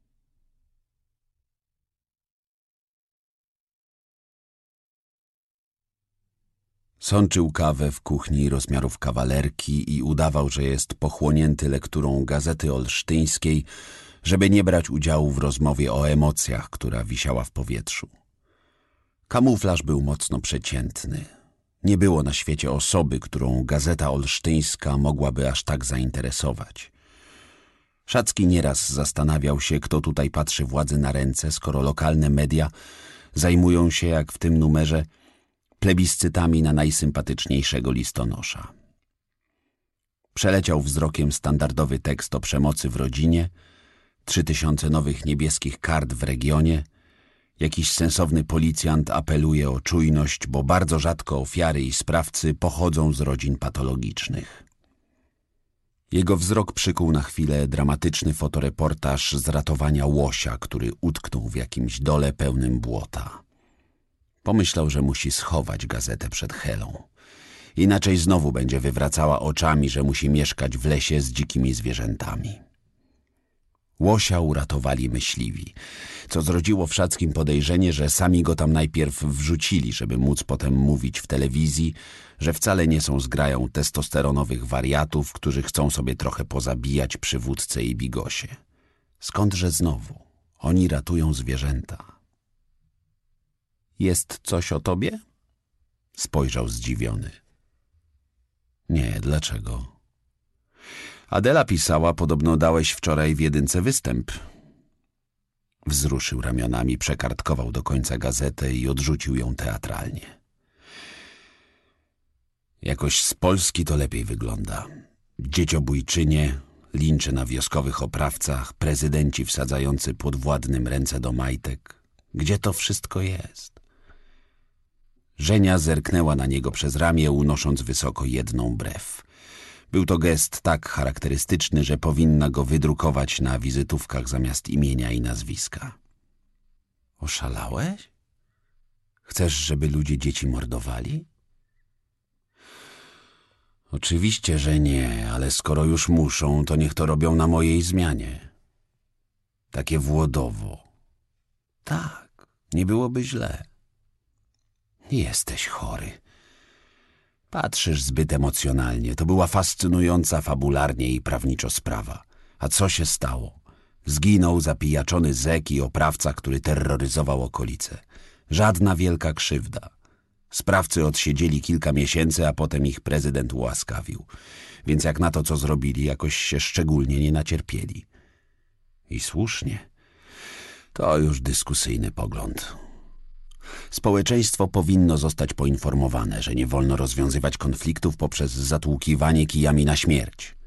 Sączył kawę w kuchni rozmiarów kawalerki i udawał, że jest pochłonięty lekturą Gazety Olsztyńskiej, żeby nie brać udziału w rozmowie o emocjach, która wisiała w powietrzu. Kamuflaż był mocno przeciętny. Nie było na świecie osoby, którą Gazeta Olsztyńska mogłaby aż tak zainteresować. Szacki nieraz zastanawiał się, kto tutaj patrzy władzy na ręce, skoro lokalne media zajmują się, jak w tym numerze, plebiscytami na najsympatyczniejszego listonosza. Przeleciał wzrokiem standardowy tekst o przemocy w rodzinie, trzy tysiące nowych niebieskich kart w regionie, jakiś sensowny policjant apeluje o czujność, bo bardzo rzadko ofiary i sprawcy pochodzą z rodzin patologicznych. Jego wzrok przykuł na chwilę dramatyczny fotoreportaż z ratowania łosia, który utknął w jakimś dole pełnym błota. Pomyślał, że musi schować gazetę przed Helą. Inaczej znowu będzie wywracała oczami, że musi mieszkać w lesie z dzikimi zwierzętami. Łosia uratowali myśliwi, co zrodziło w Szackim podejrzenie, że sami go tam najpierw wrzucili, żeby móc potem mówić w telewizji, że wcale nie są zgrają testosteronowych wariatów, którzy chcą sobie trochę pozabijać przywódcę i bigosie. Skądże znowu? Oni ratują zwierzęta. Jest coś o tobie? Spojrzał zdziwiony. Nie, dlaczego? Adela pisała, podobno dałeś wczoraj w jedynce występ. Wzruszył ramionami, przekartkował do końca gazetę i odrzucił ją teatralnie. Jakoś z Polski to lepiej wygląda. Dzieciobójczynie, lincze na wioskowych oprawcach, prezydenci wsadzający podwładnym ręce do majtek. Gdzie to wszystko jest? Żenia zerknęła na niego przez ramię, unosząc wysoko jedną brew. Był to gest tak charakterystyczny, że powinna go wydrukować na wizytówkach zamiast imienia i nazwiska. Oszalałeś? Chcesz, żeby ludzie dzieci mordowali? Oczywiście, że nie, ale skoro już muszą, to niech to robią na mojej zmianie. Takie Włodowo. Tak, nie byłoby źle. Jesteś chory. Patrzysz zbyt emocjonalnie. To była fascynująca fabularnie i prawniczo sprawa. A co się stało? Zginął zapijaczony zek i oprawca, który terroryzował okolice. Żadna wielka krzywda. Sprawcy odsiedzieli kilka miesięcy, a potem ich prezydent ułaskawił. Więc jak na to, co zrobili, jakoś się szczególnie nie nacierpieli. I słusznie. To już dyskusyjny pogląd. Społeczeństwo powinno zostać poinformowane, że nie wolno rozwiązywać konfliktów poprzez zatłukiwanie kijami na śmierć.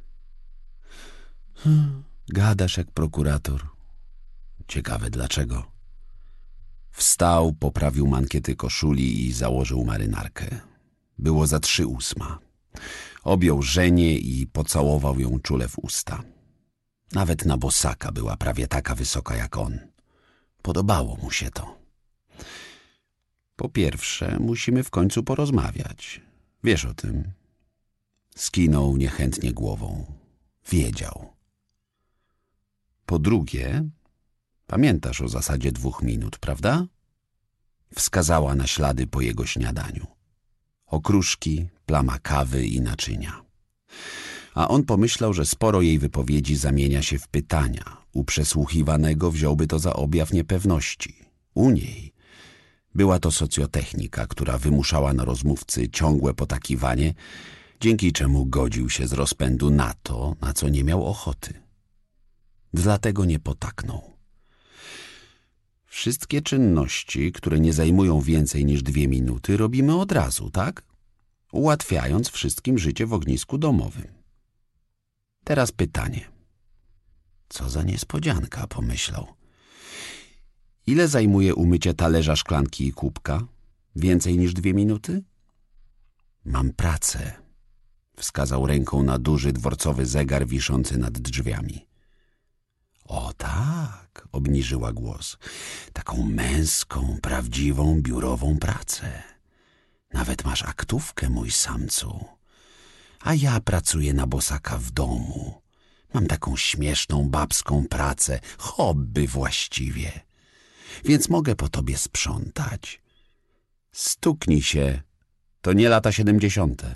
Hmm, gadasz jak prokurator. Ciekawe dlaczego. Wstał, poprawił mankiety koszuli i założył marynarkę. Było za trzy ósma. Objął Żenię i pocałował ją czule w usta. Nawet na bosaka była prawie taka wysoka jak on. Podobało mu się to. Po pierwsze, musimy w końcu porozmawiać. Wiesz o tym. Skinął niechętnie głową. Wiedział. Po drugie, pamiętasz o zasadzie dwóch minut, prawda? Wskazała na ślady po jego śniadaniu. Okruszki, plama kawy i naczynia. A on pomyślał, że sporo jej wypowiedzi zamienia się w pytania. U przesłuchiwanego wziąłby to za objaw niepewności. U niej była to socjotechnika, która wymuszała na rozmówcy ciągłe potakiwanie, dzięki czemu godził się z rozpędu na to, na co nie miał ochoty. Dlatego nie potaknął. Wszystkie czynności, które nie zajmują więcej niż dwie minuty, robimy od razu, tak? Ułatwiając wszystkim życie w ognisku domowym. Teraz pytanie. Co za niespodzianka, pomyślał. Ile zajmuje umycie talerza, szklanki i kubka? Więcej niż dwie minuty? Mam pracę. Wskazał ręką na duży dworcowy zegar wiszący nad drzwiami. O tak, obniżyła głos. Taką męską, prawdziwą, biurową pracę. Nawet masz aktówkę, mój samcu. A ja pracuję na bosaka w domu. Mam taką śmieszną, babską pracę, hobby właściwie. Więc mogę po tobie sprzątać. Stuknij się. To nie lata siedemdziesiąte.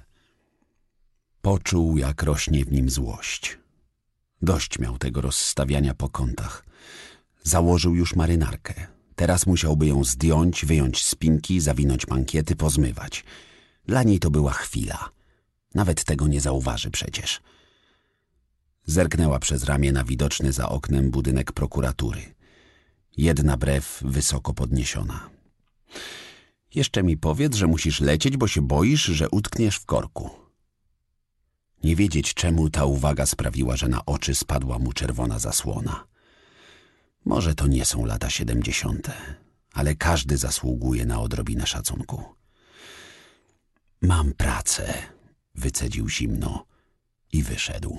Poczuł, jak rośnie w nim złość. Dość miał tego rozstawiania po kątach. Założył już marynarkę. Teraz musiałby ją zdjąć, wyjąć z pinki, zawinąć mankiety, pozmywać. Dla niej to była chwila. Nawet tego nie zauważy przecież. Zerknęła przez ramię na widoczny za oknem budynek prokuratury. Jedna brew wysoko podniesiona. Jeszcze mi powiedz, że musisz lecieć, bo się boisz, że utkniesz w korku. Nie wiedzieć czemu ta uwaga sprawiła, że na oczy spadła mu czerwona zasłona. Może to nie są lata siedemdziesiąte, ale każdy zasługuje na odrobinę szacunku. Mam pracę, wycedził zimno i wyszedł.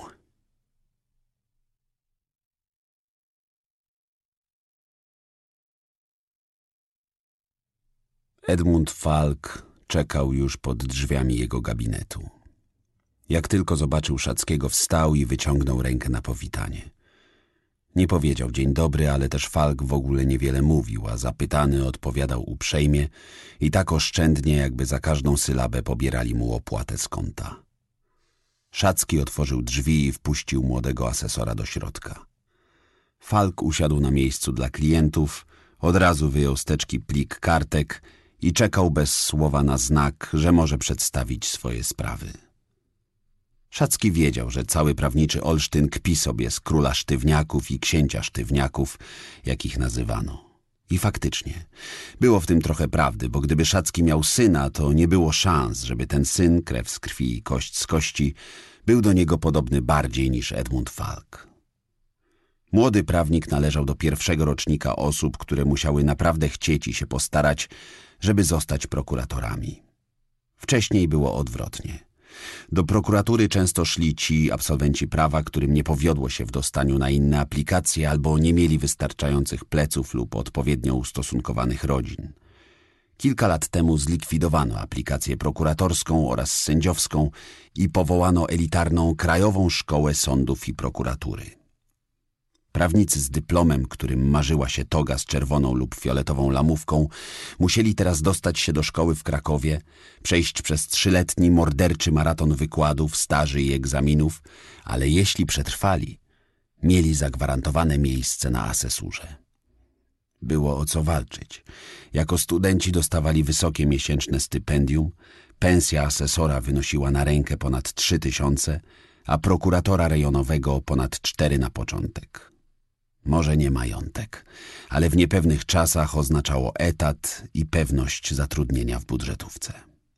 Edmund Falk czekał już pod drzwiami jego gabinetu. Jak tylko zobaczył Szackiego, wstał i wyciągnął rękę na powitanie. Nie powiedział dzień dobry, ale też Falk w ogóle niewiele mówił, a zapytany odpowiadał uprzejmie i tak oszczędnie, jakby za każdą sylabę pobierali mu opłatę z konta. Szacki otworzył drzwi i wpuścił młodego asesora do środka. Falk usiadł na miejscu dla klientów, od razu wyjął z teczki plik kartek i czekał bez słowa na znak, że może przedstawić swoje sprawy. Szacki wiedział, że cały prawniczy Olsztyn kpi sobie z króla sztywniaków i księcia sztywniaków, jak ich nazywano. I faktycznie, było w tym trochę prawdy, bo gdyby Szacki miał syna, to nie było szans, żeby ten syn, krew z krwi i kość z kości, był do niego podobny bardziej niż Edmund Falk. Młody prawnik należał do pierwszego rocznika osób, które musiały naprawdę chcieć i się postarać, żeby zostać prokuratorami. Wcześniej było odwrotnie. Do prokuratury często szli ci absolwenci prawa, którym nie powiodło się w dostaniu na inne aplikacje albo nie mieli wystarczających pleców lub odpowiednio ustosunkowanych rodzin. Kilka lat temu zlikwidowano aplikację prokuratorską oraz sędziowską i powołano elitarną Krajową Szkołę Sądów i Prokuratury. Prawnicy z dyplomem, którym marzyła się toga z czerwoną lub fioletową lamówką, musieli teraz dostać się do szkoły w Krakowie, przejść przez trzyletni morderczy maraton wykładów, staży i egzaminów, ale jeśli przetrwali, mieli zagwarantowane miejsce na asesurze. Było o co walczyć. Jako studenci dostawali wysokie miesięczne stypendium, pensja asesora wynosiła na rękę ponad trzy tysiące, a prokuratora rejonowego ponad cztery na początek. Może nie majątek, ale w niepewnych czasach oznaczało etat i pewność zatrudnienia w budżetówce.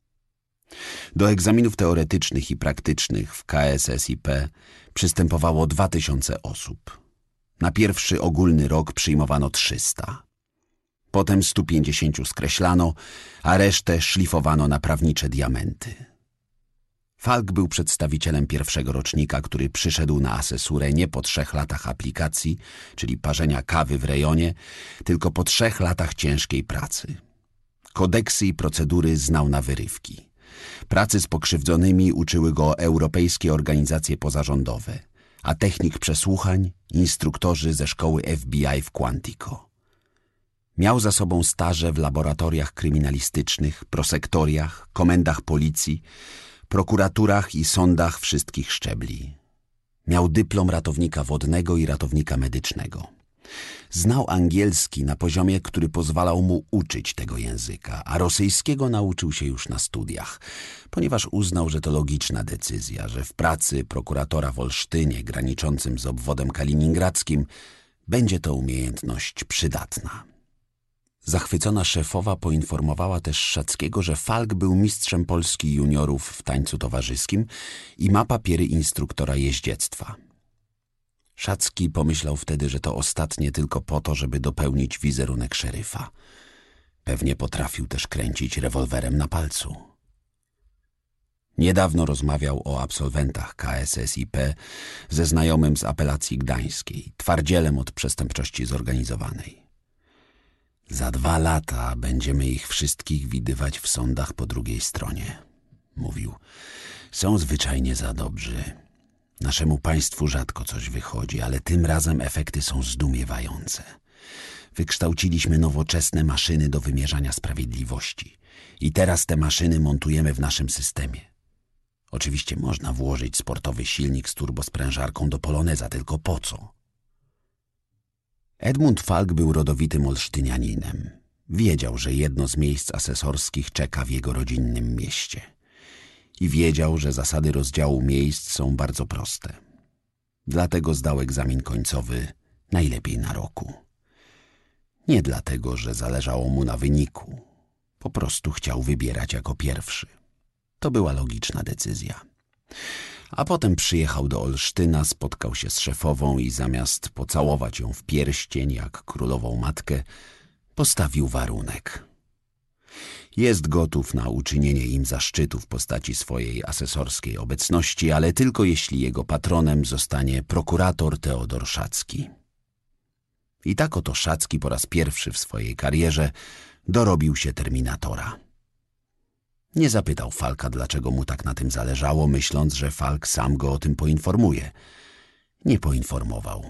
Do egzaminów teoretycznych i praktycznych w K S S I P przystępowało dwa tysiące osób. Na pierwszy ogólny rok przyjmowano trzysta. Potem stu pięćdziesięciu skreślano, a resztę szlifowano na prawnicze diamenty. Falk był przedstawicielem pierwszego rocznika, który przyszedł na asesurę nie po trzech latach aplikacji, czyli parzenia kawy w rejonie, tylko po trzech latach ciężkiej pracy. Kodeksy i procedury znał na wyrywki. Pracy z pokrzywdzonymi uczyły go europejskie organizacje pozarządowe, a technik przesłuchań instruktorzy ze szkoły F B I w Quantico. Miał za sobą staże w laboratoriach kryminalistycznych, prosektoriach, komendach policji, prokuraturach i sądach wszystkich szczebli. Miał dyplom ratownika wodnego i ratownika medycznego. Znał angielski na poziomie, który pozwalał mu uczyć tego języka, a rosyjskiego nauczył się już na studiach, ponieważ uznał, że to logiczna decyzja, że w pracy prokuratora w Olsztynie, graniczącym z obwodem kaliningradzkim, będzie to umiejętność przydatna. Zachwycona szefowa poinformowała też Szackiego, że Falk był mistrzem Polski juniorów w tańcu towarzyskim i ma papiery instruktora jeździectwa. Szacki pomyślał wtedy, że to ostatnie tylko po to, żeby dopełnić wizerunek szeryfa. Pewnie potrafił też kręcić rewolwerem na palcu. Niedawno rozmawiał o absolwentach K S S I P ze znajomym z apelacji gdańskiej, twardzielem od przestępczości zorganizowanej. Za dwa lata będziemy ich wszystkich widywać w sądach po drugiej stronie, mówił. Są zwyczajnie za dobrzy. Naszemu państwu rzadko coś wychodzi, ale tym razem efekty są zdumiewające. Wykształciliśmy nowoczesne maszyny do wymierzania sprawiedliwości i teraz te maszyny montujemy w naszym systemie. Oczywiście można włożyć sportowy silnik z turbosprężarką do Poloneza, tylko po co? Edmund Falk był rodowitym olsztynianinem. Wiedział, że jedno z miejsc asesorskich czeka w jego rodzinnym mieście. I wiedział, że zasady rozdziału miejsc są bardzo proste. Dlatego zdał egzamin końcowy najlepiej na roku. Nie dlatego, że zależało mu na wyniku. Po prostu chciał wybierać jako pierwszy. To była logiczna decyzja. A potem przyjechał do Olsztyna, spotkał się z szefową i zamiast pocałować ją w pierścień jak królową matkę, postawił warunek. Jest gotów na uczynienie im zaszczytu w postaci swojej asesorskiej obecności, ale tylko jeśli jego patronem zostanie prokurator Teodor Szacki. I tak oto Szacki po raz pierwszy w swojej karierze dorobił się terminatora. Nie zapytał Falka, dlaczego mu tak na tym zależało, myśląc, że Falk sam go o tym poinformuje. Nie poinformował.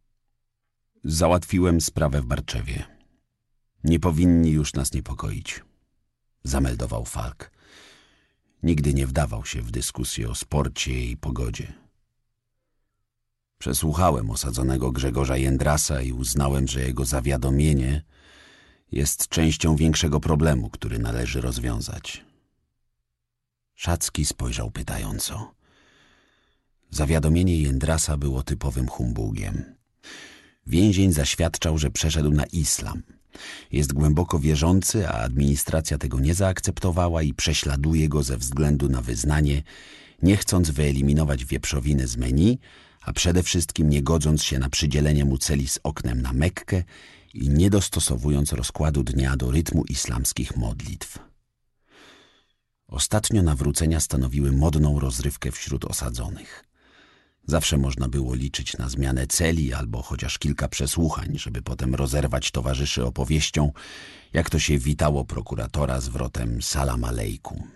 Załatwiłem sprawę w Barczewie. Nie powinni już nas niepokoić, zameldował Falk. Nigdy nie wdawał się w dyskusję o sporcie i pogodzie. Przesłuchałem osadzonego Grzegorza Jędrasa i uznałem, że jego zawiadomienie jest częścią większego problemu, który należy rozwiązać. Szacki spojrzał pytająco. Zawiadomienie Jędrasa było typowym humbugiem. Więzień zaświadczał, że przeszedł na islam. Jest głęboko wierzący, a administracja tego nie zaakceptowała i prześladuje go ze względu na wyznanie, nie chcąc wyeliminować wieprzowiny z menu, a przede wszystkim nie godząc się na przydzielenie mu celi z oknem na Mekkę i nie dostosowując rozkładu dnia do rytmu islamskich modlitw. Ostatnio nawrócenia stanowiły modną rozrywkę wśród osadzonych. Zawsze można było liczyć na zmianę celi albo chociaż kilka przesłuchań, żeby potem rozerwać towarzyszy opowieścią, jak to się witało prokuratora zwrotem salam alejkum.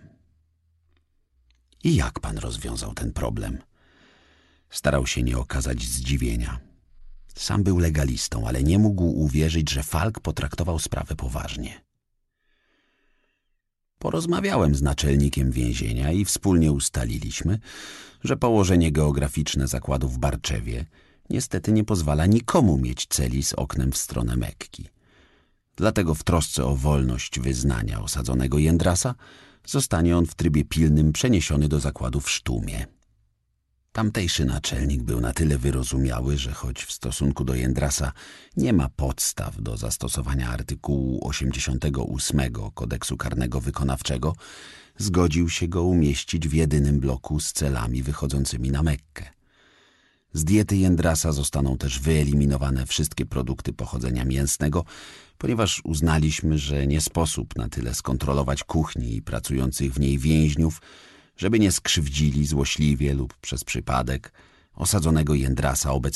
I jak pan rozwiązał ten problem? Starał się nie okazać zdziwienia. Sam był legalistą, ale nie mógł uwierzyć, że Falk potraktował sprawę poważnie. Porozmawiałem z naczelnikiem więzienia i wspólnie ustaliliśmy, że położenie geograficzne zakładu w Barczewie niestety nie pozwala nikomu mieć celi z oknem w stronę Mekki. Dlatego w trosce o wolność wyznania osadzonego Jędrasa zostanie on w trybie pilnym przeniesiony do zakładu w Sztumie. Tamtejszy naczelnik był na tyle wyrozumiały, że choć w stosunku do Jędrasa nie ma podstaw do zastosowania artykułu osiemdziesiątego ósmego Kodeksu Karnego Wykonawczego, zgodził się go umieścić w jedynym bloku z celami wychodzącymi na Mekkę. Z diety Jędrasa zostaną też wyeliminowane wszystkie produkty pochodzenia mięsnego, ponieważ uznaliśmy, że nie sposób na tyle skontrolować kuchni i pracujących w niej więźniów, żeby nie skrzywdzili złośliwie lub przez przypadek osadzonego Jędrasa obecnego